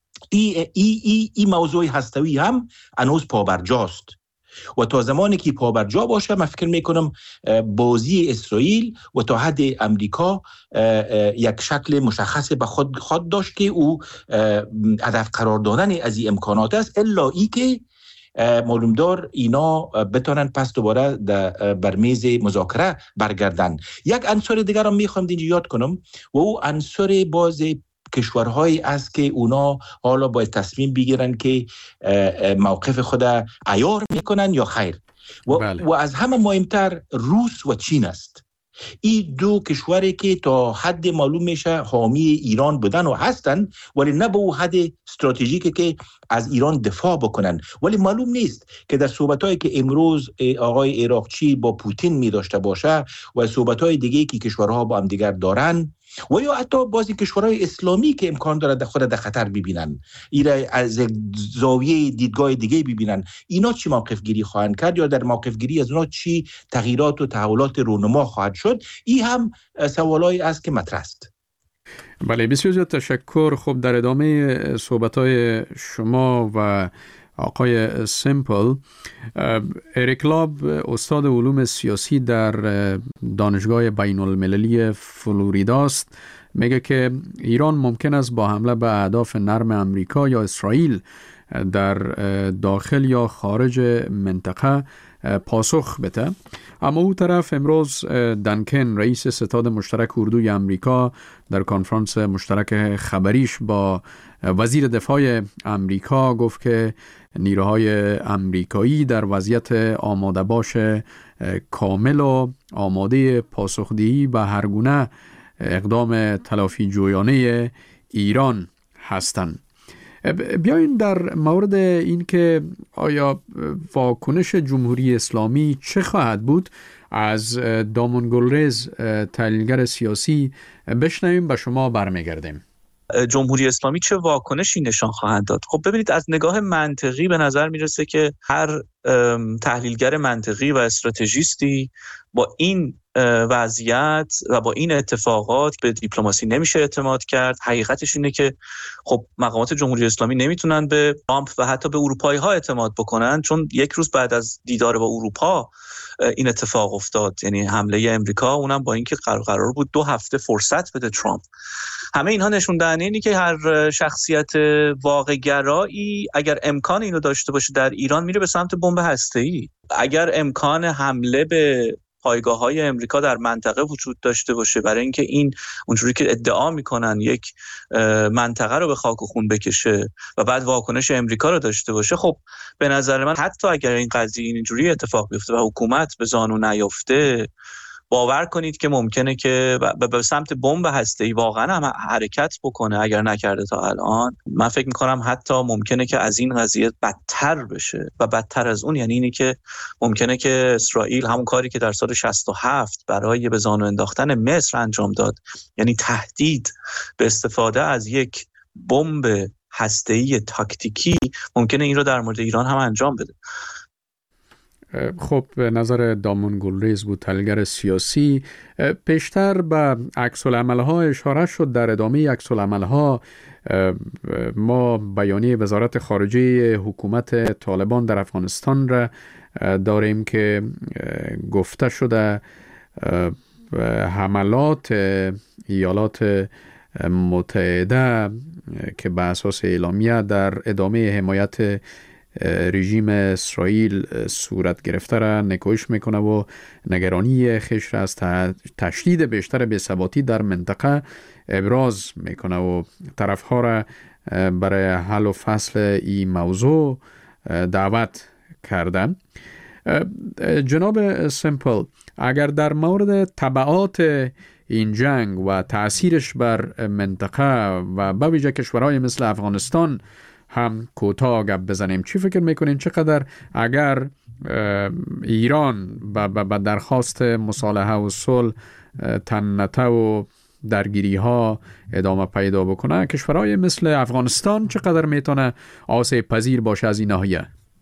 ای موضوع هسته‌ای هم هنوز پابرجاست و تا زمانی که پابرجا باشه من فکر میکنم بازی اسرائیل و تا حد امریکا یک شکل مشخص به خود داشت که او هدف قرار دادن از این امکانات است، الا ای که معلوم دار اینا بتونن پس دوباره بر میز مذاکره برگردن. یک عنصر دیگر هم میخوام اینجا یاد کنم و او عنصر باز کشورهایی است که اونا حالا باید تصمیم بگیرن که موقف خود عیار میکنن یا خیر و از همه مهمتر روس و چین است. این دو کشوری که تا حد معلوم میشه حامی ایران بودن و هستن، ولی نه به حد استراتژیکی که از ایران دفاع بکنن. ولی معلوم نیست که در صحبتایی که امروز آقای عراقچی با پوتین می داشته باشه و صحبتای دیگه که کشورها با هم دیگر دارن و یا حتی بعضی کشورهای اسلامی که امکان داره خود در خطر ببینن، اینا از زاویه دیدگاه دیگه ببینن، اینا چی موقف گیری خواهند کرد یا در موقف گیری از اونا چی تغییرات و تحولات رونما خواهد شد؟ این هم سوالایی است که مطرح است. بله، بسیار زیاد تشکر. خب در ادامه صحبت‌های شما و آقای سیمپل، اریک لاب استاد علوم سیاسی در دانشگاه بین المللی فلوریدا است، میگه که ایران ممکن است با حمله به اهداف نرم امریکا یا اسرائیل در داخل یا خارج منطقه پاسخ بده. اما او طرف امروز دنکن رئیس ستاد مشترک اردوی امریکا در کنفرانس مشترک خبریش با وزیر دفاع امریکا گفت که نیروهای امریکایی در وضعیت آماده باش کامل و آماده پاسخدهی به هر گونه اقدام تلافی جویانه ایران هستند. بیاین در مورد این که آیا واکنش جمهوری اسلامی چه خواهد بود از دامون گلریز، تحلیلگر سیاسی، بشنویم، به شما برمیگردیم. جمهوری اسلامی چه واکنشی نشان خواهند داد؟ خب ببینید، از نگاه منطقی به نظر میرسه که هر تحلیلگر منطقی و استراتژیستی با این وضعیت و با این اتفاقات به دیپلماسی نمیشه اعتماد کرد. حقیقتش اینه که خب مقامات جمهوری اسلامی نمیتونن به ترامپ و حتی به اروپایی ها اعتماد بکنن، چون یک روز بعد از دیدار با اروپا این اتفاق افتاد، یعنی حمله امریکا، اونم با اینکه قرار بود 2 هفته فرصت بده ترامپ. همه اینها نشون دهنده اینه که هر شخصیت واقع‌گرایی اگر امکان اینو داشته باشه در ایران میره به سمت بمب هسته‌ای. اگر امکان حمله به پایگاه‌های امریکا در منطقه وجود داشته باشه برای اینکه این اونجوری که ادعا میکنن یک منطقه رو به خاک و خون بکشه و بعد واکنش امریکا رو داشته باشه، خب به نظر من حتی اگر این قضیه اینجوری اتفاق بیفته و حکومت به زانو نیفته، باور کنید که ممکنه که به سمت بمب هسته‌ای واقعا هم حرکت بکنه. اگر نکرده تا الان، من فکر میکنم حتی ممکنه که از این قضیه بدتر بشه و بدتر از اون یعنی اینی که ممکنه که اسرائیل همون کاری که در سال 67 برای به زانو انداختن مصر انجام داد، یعنی تهدید به استفاده از یک بمب هسته‌ای تاکتیکی، ممکنه این رو در مورد ایران هم انجام بده. خب به نظر دامون گلریز بود، تحلیلگر سیاسی. پیشتر به عکس‌العمل‌ها اشاره شد. در ادامه عکس‌العمل‌ها ما بیانیه وزارت خارجه حکومت طالبان در افغانستان را داریم که گفته شده حملات ایالات متحده که به اساس اعلامیه در ادامه حمایت رژیم اسرائیل صورت گرفته را نکوهش میکنه و نگرانی خیش را از تشدید بیشتر بی‌ثباتی در منطقه ابراز میکنه و طرفها را برای حل و فصل این موضوع دعوت کردن. جناب سیمپل، اگر در مورد تبعات این جنگ و تأثیرش بر منطقه و به ویژه کشورهای مثل افغانستان هم کوتاه گپ بزنیم، چی فکر میکنین چقدر اگر ایران به درخواست مصالحه و صلح تنته و درگیری ها ادامه پیدا بکنه، کشورهای مثل افغانستان چقدر میتونه آسیب پذیر باشه از این ناحیه؟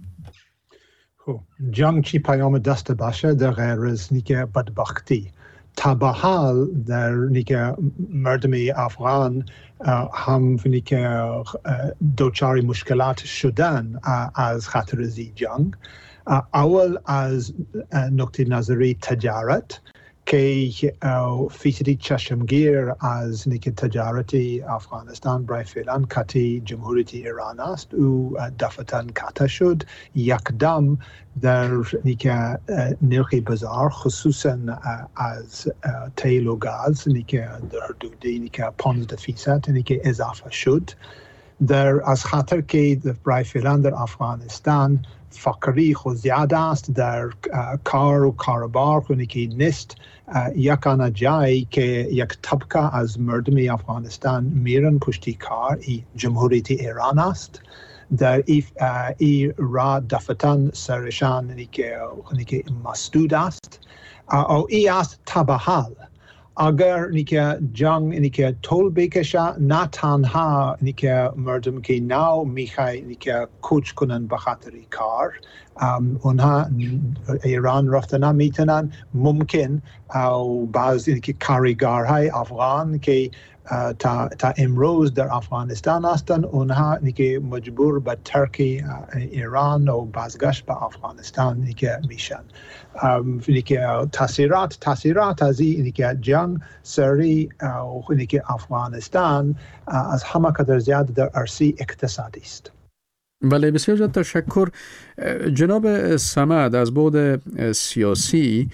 جنگ چی پیام دست باشه در غیر از نیکه بدبختی تا به حال در نیکه مردم افغان هم نیکه دوچار مشکلات شدن از خطر زی جنگ. اول از نقطه نظری تجارت که فیصدی چشمگیر از نیکه تجارتی افغانستان برای فعلا کتی جمهوریت ایران است. او دفعتاً کتا شد. یکدم در نیکه نرخ بازار خصوصاً از تیل و گاز نیکه در حدود نیکه 15% نیکه اضافه شد. در از خاطر که برای فعلا در افغانستان فقری خود زیاده است، در کار و کاربار خونی که نیست، یکانا جایی که یک طبقه از مردم افغانستان میرن پشتی کار ای جمهوریت ایران است. در ای را دفتن سرشان که مسدود است او ای است تبحال. اگر نیکه جنگ نیکه طول بکشه، نه تنها نیکه مردم که نو میخوای نیکه کوچ کنن به خاطر کار، اونها ایران رفته نمیتونن. ممکن او بعضی نیکه کارگرهای افغان که تا امروز در افغانستان هستن، اونها نیکه مجبور به ترک ایران و بازگشت به افغانستان نیکه میشن. نیکه تاثیرات از این نیکه جنگ سری نیکه افغانستان از همه قدر زیاد در عرصه اقتصادی است. بله، بسیار زیاد تشکر. جناب صمد، از بعد سیاسی،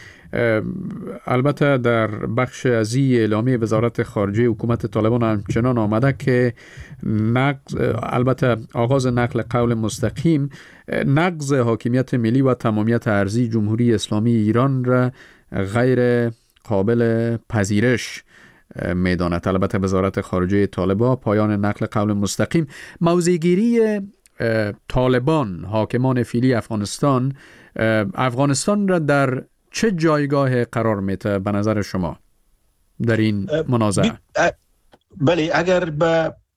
البته در بخش از اعلامیه وزارت خارجه حکومت طالبان همچنان آمده که البته آغاز نقل قول مستقیم نقض حاکمیت ملی و تمامیت ارضی جمهوری اسلامی ایران را غیر قابل پذیرش میداند. البته وزارت خارجه طالبان پایان نقل قول مستقیم، موضع‌گیری طالبان حاکمان فعلی افغانستان را در چه جایگاه قرار میده به نظر شما در این منازعه؟ بله، اگر به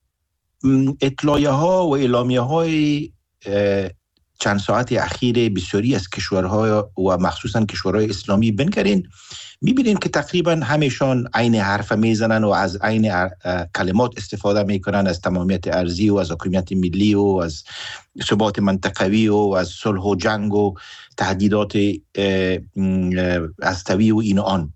اطلاعیه ها و اعلامیه های چند ساعت اخیر بسیاری از کشورها و مخصوصا کشورهای اسلامی بنگرین، میبینین که تقریبا همیشان عین حرف میزنن و از عین کلمات استفاده میکنن، از تمامیت ارضی و از حاکمیت ملی و از ثبات منطقوی و از صلح و جنگ و تهدیدات هسته‌ای و این آن.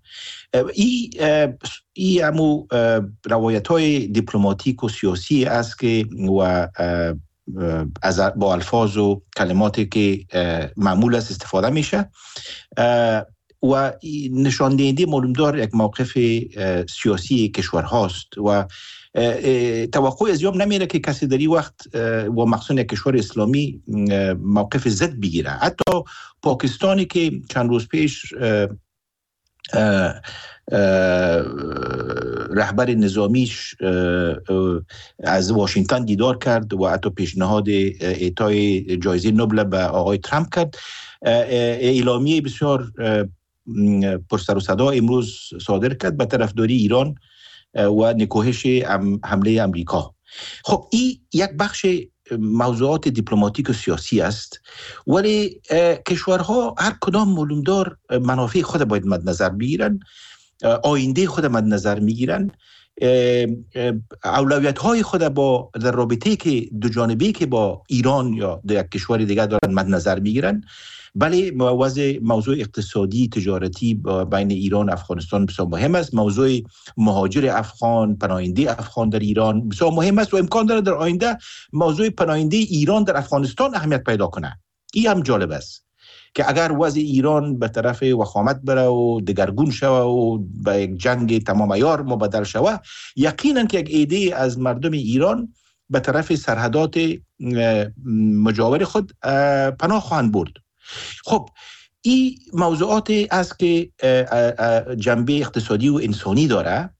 این همو روایت های دیپلماتیک و سیاسی است که و با الفاظ و کلماتی که معمول است استفاده میشه و نشان دهنده معلومدار یک موقف سیاسی کشور هاست و توقع از یوم نمیره که کسی در این وقت و مخصوصا یک کشور اسلامی موقف ضد بگیره. حتی پاکستانی که چند روز پیش رهبر نظامیش از واشنگتن دیدار کرد و حتی پیشنهاد اعطای جایزه نوبل به آقای ترامپ کرد، اعلامیه بسیار پرسر و صدا امروز صادر کرد به طرفداری ایران و نکوهش حمله امریکا. خب این یک بخش موضوعات دیپلماتیک و سیاسی است، ولی کشورها هر کدام معلومدار منافع خود باید مد نظر بگیرن، آینده خود مد نظر میگیرن، اولویت های خود با در رابطه که دو جانبه که با ایران یا یک کشور دیگر دارن مد نظر میگیرن. بله، موضوع اقتصادی تجارتی بین ایران و افغانستان بسیار مهم است. موضوع مهاجر افغان، پناهنده افغان در ایران بسیار مهم است و امکان داره در آینده موضوع پناهنده ایران در افغانستان اهمیت پیدا کنه. این هم جالب است که اگر وضع ایران به طرف وخامت بره و دگرگون شوه و به یک جنگ تمام عیار مبدل شوه، یقینا که یک ایده از مردم ایران به طرف سرحدات مجاور خود پناه خواهند برد. خب این موضوعات است که جنبه اقتصادی و انسانی داره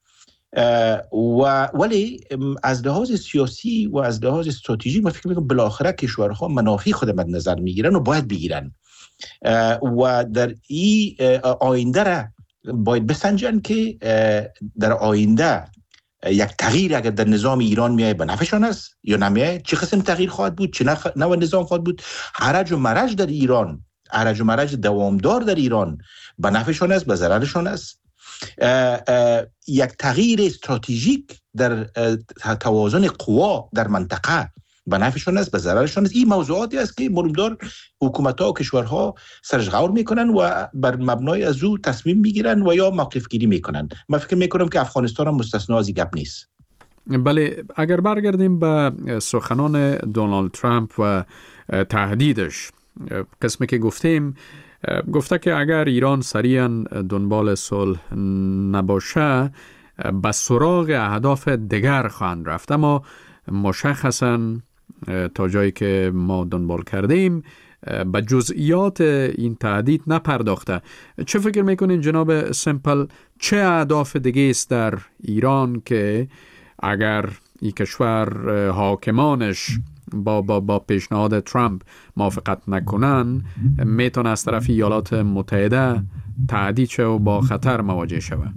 ولی از لحاظ سیاسی و از لحاظ استراتژی من فکر میکنم بالاخره کشورها منافع خود مد نظر میگیرن و باید بگیرن و در این آینده را باید بسنجن که در آینده یک تغییر اگر در نظام ایران میای به نفعشان است یا نمیای، چه قسم تغییر خواهد بود، چه نوع نظام خواهد بود. هرج و مرج در ایران، هرج و مرج دوامدار در ایران به نفعشان است، به ضررشان است. یک تغییر استراتژیک در توازن قوا در منطقه به نفعشان است، به ضررشان است. این موضوعاتی است که معلومدار حکومت‌ها و کشورها سرش غور میکنن و بر مبنای از او تصمیم میگیرن و یا موقف گیری میکنن. من فکر میکنم که افغانستان هم مستثنا از این گپ نیست. بله، اگر برگردیم به سخنان دونالد ترامپ و تهدیدش، قسمی که گفته که اگر ایران سریعا دنبال صلح نباشه به سراغ اهداف دیگر خواهند رفت، اما مشخصا تا جایی که ما دنبال کردیم به جزئیات این تهدید نپرداخته. چه فکر میکنین جناب سمپل، چه اهداف دیگه است در ایران که اگر این کشور حاکمانش با پیشنهاد ترامپ موافقت نکنن میتونه از طرف ایالات متحده تهدید شود و با خطر مواجه شود؟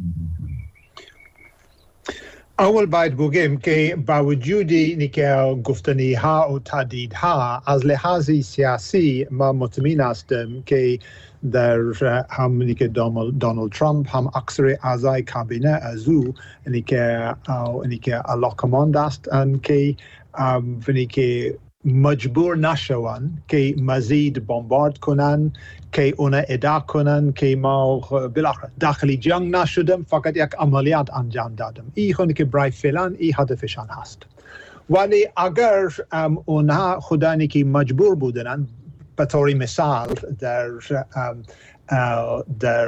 اول باید بگیم که با وجود اینی که گفتنی ها و تهدید ها از لحاظ سیاسی ما مطمئن هستیم که در همونی که دونالد ترامپ هم اکثر اعضای کابینه از او اینی که علاقمند است که اینی که مجبور نشوند که مزید بمبارد کنن، که اونا ادعا کنن که ما بالاخره داخلی جنگ نشدم، فقط یک عملیات انجام دادم. این که برای فعلا این هدفشان هست. ولی اگر اونا خدایی که مجبور بودن، به طور مثال در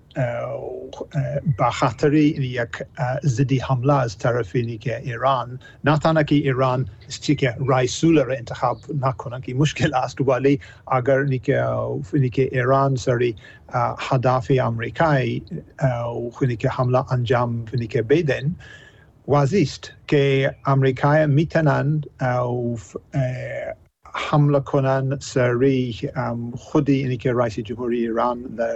با خاطر یک ضدی حمله از طرف ایران، نه تنها که ایران که رئیسول را انتخاب نکنن که مشکل است، ولی اگر که ایران سری هدف امریکایی که حمله انجام بدن، واضح است که امریکایی میتونن حمله کنن سری خودی اینی که رئیس جمهوری ایران در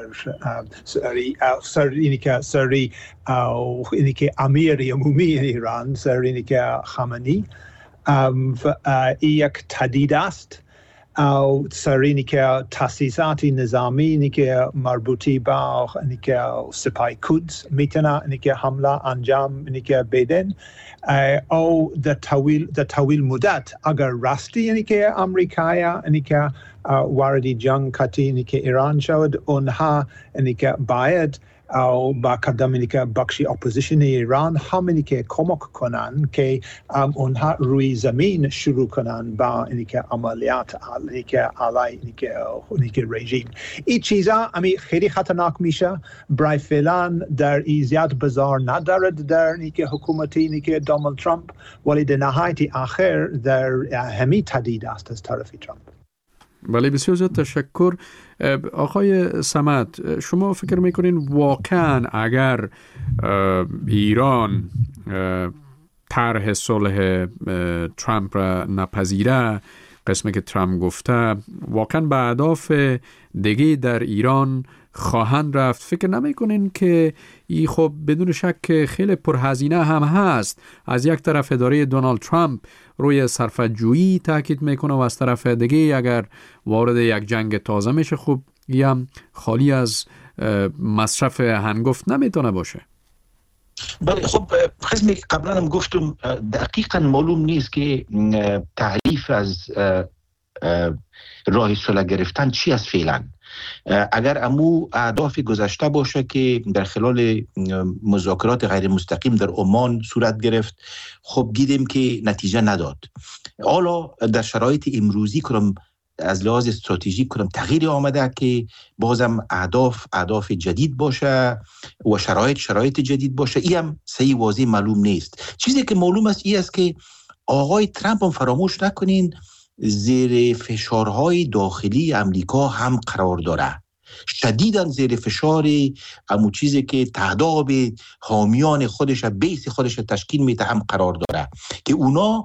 اینی که امیر عمومی ایران اینی که خامنه‌ای یک تهدید است او سرینی که تاسیسات نظامی که مربوطی با که سپاه قدس میتونه که حمله انجام که بدن او در طویل مدت اگر راستی که امریکایی که وارد جنگ کتی که ایران شد اونها که باید او با قدم که بخشی اپوزیشن ایران همینی که کمک کنن که اونها روی زمین شروع کنن با که عملیات که علی که رژیم این چیزا خیلی خطرناک میشه برای فعلا در ایزیات بازار ندارد در که حکومتی که دونالد ترامپ ولی در نهایت آخر در همی تهدید است از طرف ترامپ. بله بسیار زیاد تشکر. آقای صمد شما فکر میکنین واقعا اگر ایران طرح صلح ترامپ را نپذیره قسمی که ترامپ گفته واقعا به اهداف دیگه در ایران خواهند رفت؟ فکر نمیکنین که این خب بدون شک خیلی پرهزینه هم هست؟ از یک طرف اداره دونالد ترامپ روی صرفه‌جویی تاکید میکنه و از طرف دیگه اگر وارد یک جنگ تازه میشه خب هم خالی از مصرف هنگفت نمیتونه باشه. بله خب قسمی که قبلا هم گفتم دقیقا معلوم نیست که تعریف از راه صلح گرفتن چی است فعلا. اگر امو اهداف گذشته باشه که در خلال مذاکرات غیر مستقیم در عمان صورت گرفت خب دیدیم که نتیجه نداد. حالا در شرایط امروزی کنم از لحاظ استراتژیک کنم تغییر آمده که بازم اهداف جدید باشه و شرایط جدید باشه. این هم صحیح واضح معلوم نیست. چیزی که معلوم است این است که آقای ترامپ هم فراموش نکنین زیر فشارهای داخلی امریکا هم قرار داره، شدیداً زیر فشار همون چیزی که تعداد حامیان خودش بیس خودش تشکیل میده هم قرار داره که اونا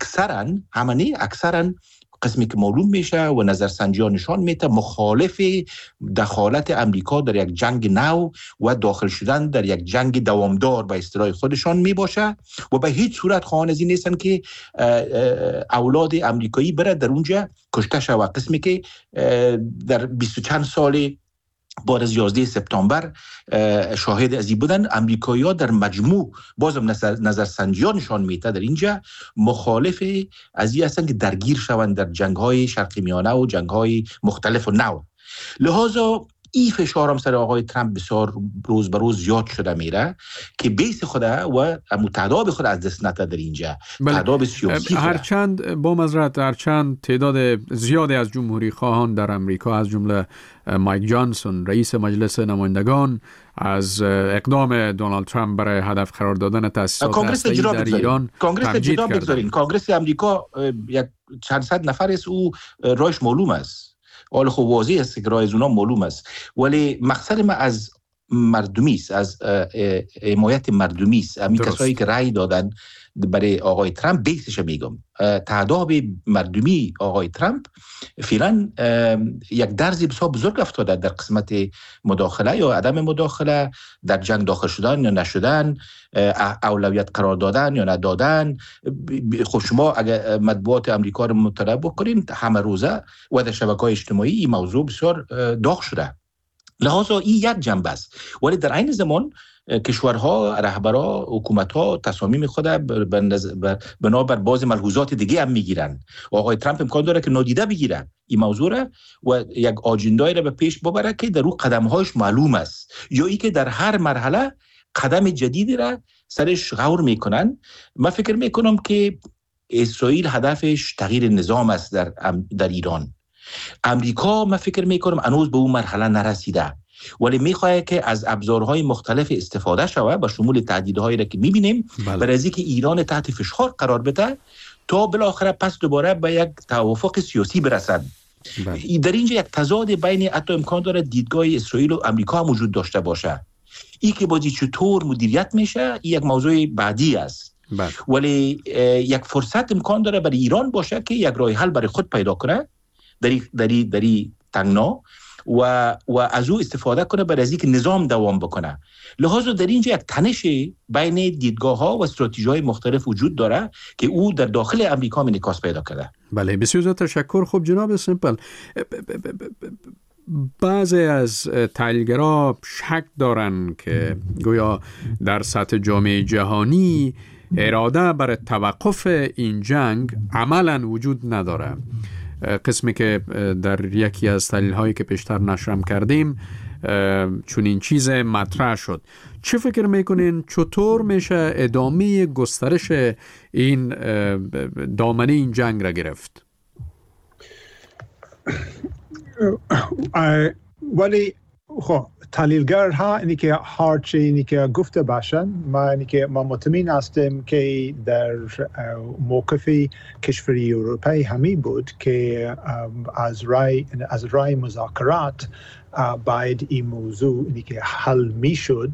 اکثرا قسمی که معلوم میشه و نظرسنجی ها نشان میده مخالف دخالت امریکا در یک جنگ نو و داخل شدن در یک جنگ دوامدار به اصطلاح خودشان میباشه و به هیچ صورت خواهان از این نیستن که اولاد امریکایی بره در اونجا کشته شود. قسمی که در 20 چند سال بعد از 11 سپتامبر شاهد از این بودن. امریکایی‌ها در مجموع بازم نظرسنجی‌ها نشان میده در اینجا مخالف از این هستند که درگیر شوند در جنگ‌های شرق میانه و جنگ‌های مختلف و نو. لذا این فشار هم سر آقای ترامپ بسیار روز به روز زیاد شده میره که بیس خود و تعداد خود از دست نده در اینجا. تعداد سیاسی هرچند تعداد زیادی از جمهوری خواهان در امریکا از جمله مایک جانسون رئیس مجلس نمایندگان از اقدام دونالد ترامپ برای هدف قرار دادن تأسیسات هسته‌ای در ایران تمجید کردند. کنگره امریکا یک چند صد نفر است او رایش معلوم است. حالا خب واضح است که رای از اونا معلوم است ولی مقصد ما از مردمی است، از حمایت مردمی است. همین کسایی که رای دادن برای آقای ترامپ بیسش میگم تعداد مردمی آقای ترامپ فعلا یک درزی بسیار بزرگ افتاده در قسمت مداخله یا عدم مداخله در جنگ داخل شدن یا نشدن، اولویت قرار دادن یا ندادن. خب شما اگر مطبوعات امریکا رو مطالعه بکنین همه روزه و در شبکه‌های اجتماعی این موضوع بسیار داغ شده. لحاظا این یک جنبه است ولی در عین زمان کشورها، رهبرها، حکومتها تصامیم خود بنابر بعض ملحوظات دیگه هم میگیرن. آقای ترامپ امکان داره که نادیده بگیره این موضوع را و یک آجندای را به پیش ببره که در او قدمهاش معلوم است یا ای که در هر مرحله قدم جدیدی را سرش غور میکنن. من فکر میکنم که اسرائیل هدفش تغییر نظام است در ایران. امریکا من فکر میکنم هنوز به اون مرحله نرسیده ولی میخواد که از ابزارهای مختلف استفاده شود با شمول تهدیدهایی را که میبینیم برای از اینکه ایران تحت فشار قرار بده تا بالاخره پس دوباره به یک توافق سیاسی برسد. در اینجا یک تضاد بین حتی امکان داره دیدگاه اسرائیل و امریکا هم وجود داشته باشه. این که بازی چطور مدیریت میشه این یک موضوع بعدی است ولی یک فرصت امکان داره برای ایران باشه که یک راه حل برای خود پیدا کنه در تنگنا و از او استفاده کنه برای اینکه نظام دوام بکنه. لذا در اینجا یک تنش بین دیدگاه‌ها و استراتژی‌های مختلف وجود داره که او در داخل امریکا انعکاس پیدا کرده. بله، بسیار تشکر. خب جناب سمپل، بعضی از تحلیلگرا شک دارن که گویا در سطح جامعه جهانی اراده برای توقف این جنگ عملاً وجود نداره. قسمی که در یکی از تحلیل هایی که پیشتر نشرم کردیم چون این چیز مطرح شد. چه فکر میکنین چطور میشه ادامه گسترش این دامنه این جنگ را گرفت؟ ولی خب تحلیلگرها اینی که هرچی اینی که گفته باشن، ما مطمئن هستیم که در موقف کشوری اروپایی همی بود که از رای مذاکرات باید این موضوع اینی که حل می شد،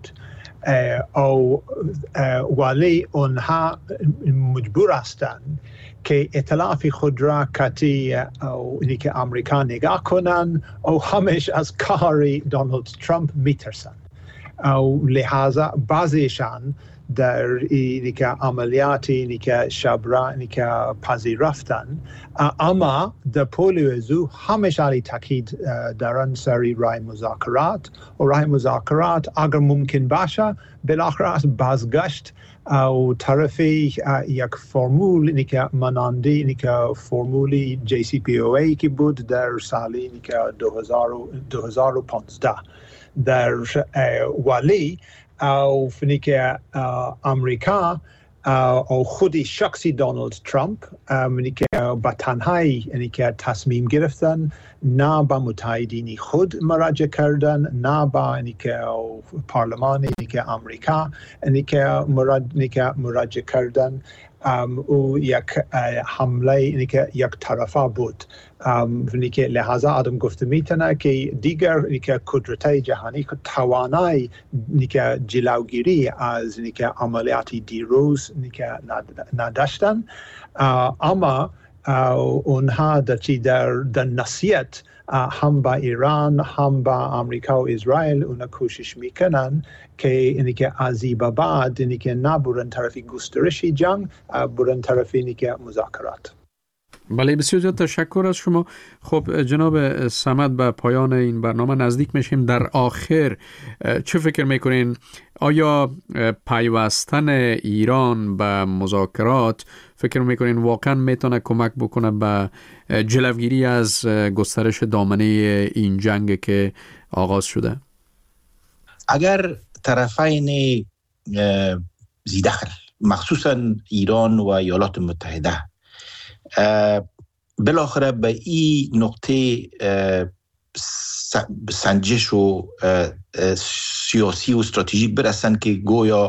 ولی اونها مجبور هستند که ائتلاف خود را کتی اینی که آمریکا نگاه کنن و همش از کار دونالد ترامپ میترسن. لحاظا بعضیشان در اینی که عملیاتی اینی که شبرا اینی که پذیرفتن، اما در پول وزو همش علی تاکید دارن سری رای مذاکرات و رای مذاکرات اگر ممکن باشه بالاخره از بازگشت و طرفی یک فرمول اینی که ماننده اینی که فرمولی JCPOA که بود در سال اینی که 2015 در ولی او اینی که امریکا او خودی شخصی دونالد ترامپ اینی که با تنهایی اینی که تصمیم گرفتن، نه با متحدین خود مراجعه کردن، نه با اینی که پارلمان اینی که آمریکا اینی که مراجعه کردن. او یک حمله اینی که یک طرفه بود. اینی که لحاظا آدم گفته میتونه که دیگر اینی که قدرت‌های جهانی که توانایی اینی که جلوگیری از اینی که عملیاتی دیروز اینی که نداشتن، اما اونها در نصیحت هم با ایران هم با آمریکا و اسرائیل اونا کوشش میکنن که اینی که از این بعد اینی که نه برن طرفی گسترشی جنگ، برن طرفی اینی که مذاکرات. بله، بسیار تشکر از شما. خب جناب صمد، به پایان این برنامه نزدیک میشیم. در آخر چه فکر میکنین؟ آیا پیوستن ایران به مذاکرات فکر میکنین واقعا میتونه کمک بکنه به جلوگیری از گسترش دامنه این جنگ که آغاز شده؟ اگر طرفین ذی‌دخل مخصوصا ایران و ایالات متحده بالاخره به این نقطه سنجش و سیاسی و استراتژیک برسن که گویا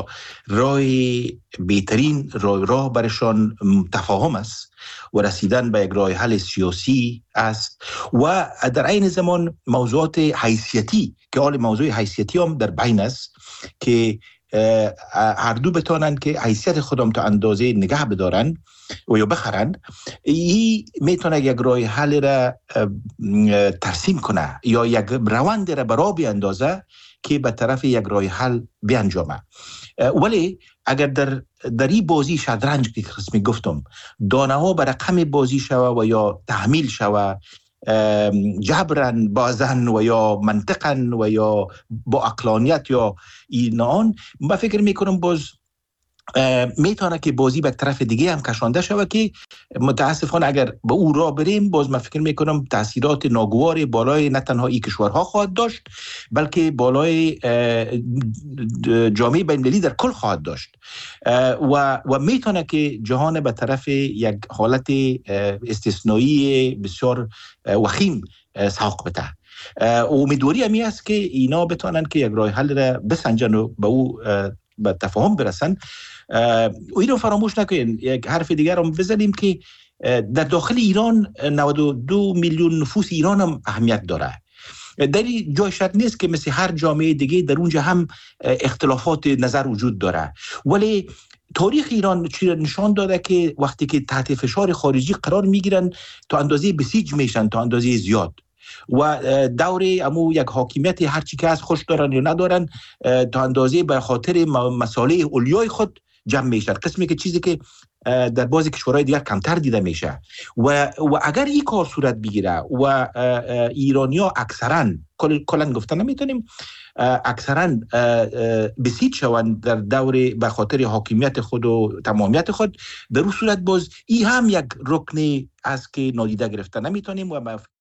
بهترین راه برشان تفاهم است و رسیدن به یک راه حل سیاسی است، و در عین زمان موضوعات حیثیتی که حال موضوع حیثیتی هم در بین است که هر دو بتانند که حیثیت خودم تا اندازه نگه بدارن و یا بخرن، این میتونه یک راه حل را ترسیم کنه یا یک روند را برا بیاندازه که به طرف یک راه حل بیانجامه. ولی اگر در این بازی شطرنج که قسمی گفتم دانه ها به رقم بازی شوه و یا تحمیل شوه، جبرن بازن و یا منطقن و یا با عقلانیت یا اینان، من فکر میکنم باز میتونه که بازی به طرف دیگه هم کشانده شوه که متاسفانه اگر به او راه بریم باز من فکر میکنم تاثیرات ناگوار بالای نه تنها این کشورها خواهد داشت بلکه بالای جامعه بین‌المللی در کل خواهد داشت و میتونه که جهان به طرف یک حالت استثنایی بسیار وخیم سوق بده. امیدواری همی است که اینا بتونن که یک راه حل را بسنجن و به او به تفاهم برسن. و اینو فراموش نکنین، یک حرف دیگر هم بزنیم که در داخل ایران 92 میلیون نفوس ایران هم اهمیت داره. در این جای شک نیست که مثل هر جامعه دیگه در اونجا هم اختلافات نظر وجود داره، ولی تاریخ ایران چی نشان داده که وقتی که تحت فشار خارجی قرار میگیرن تا اندازه بسیج میشن، تا اندازه زیاد. و دور امو یک حاکمیت هر چی که از خوش دارن یا ندارن تا اندازه به خاطر مصالح اولیای خود جمع میشن، قسمی که چیزی که در بعضی کشورهای دیگر کمتر دیده میشه و اگر این کار صورت بگیره و ایرانیا اکثرا کلا گفتن نمیتونیم اکثرا بسیج شوند در دور به خاطر حاکمیت خود و تمامیت خود، در اون صورت باز این هم یک رکن است که نادیده گرفتن نمیتونیم و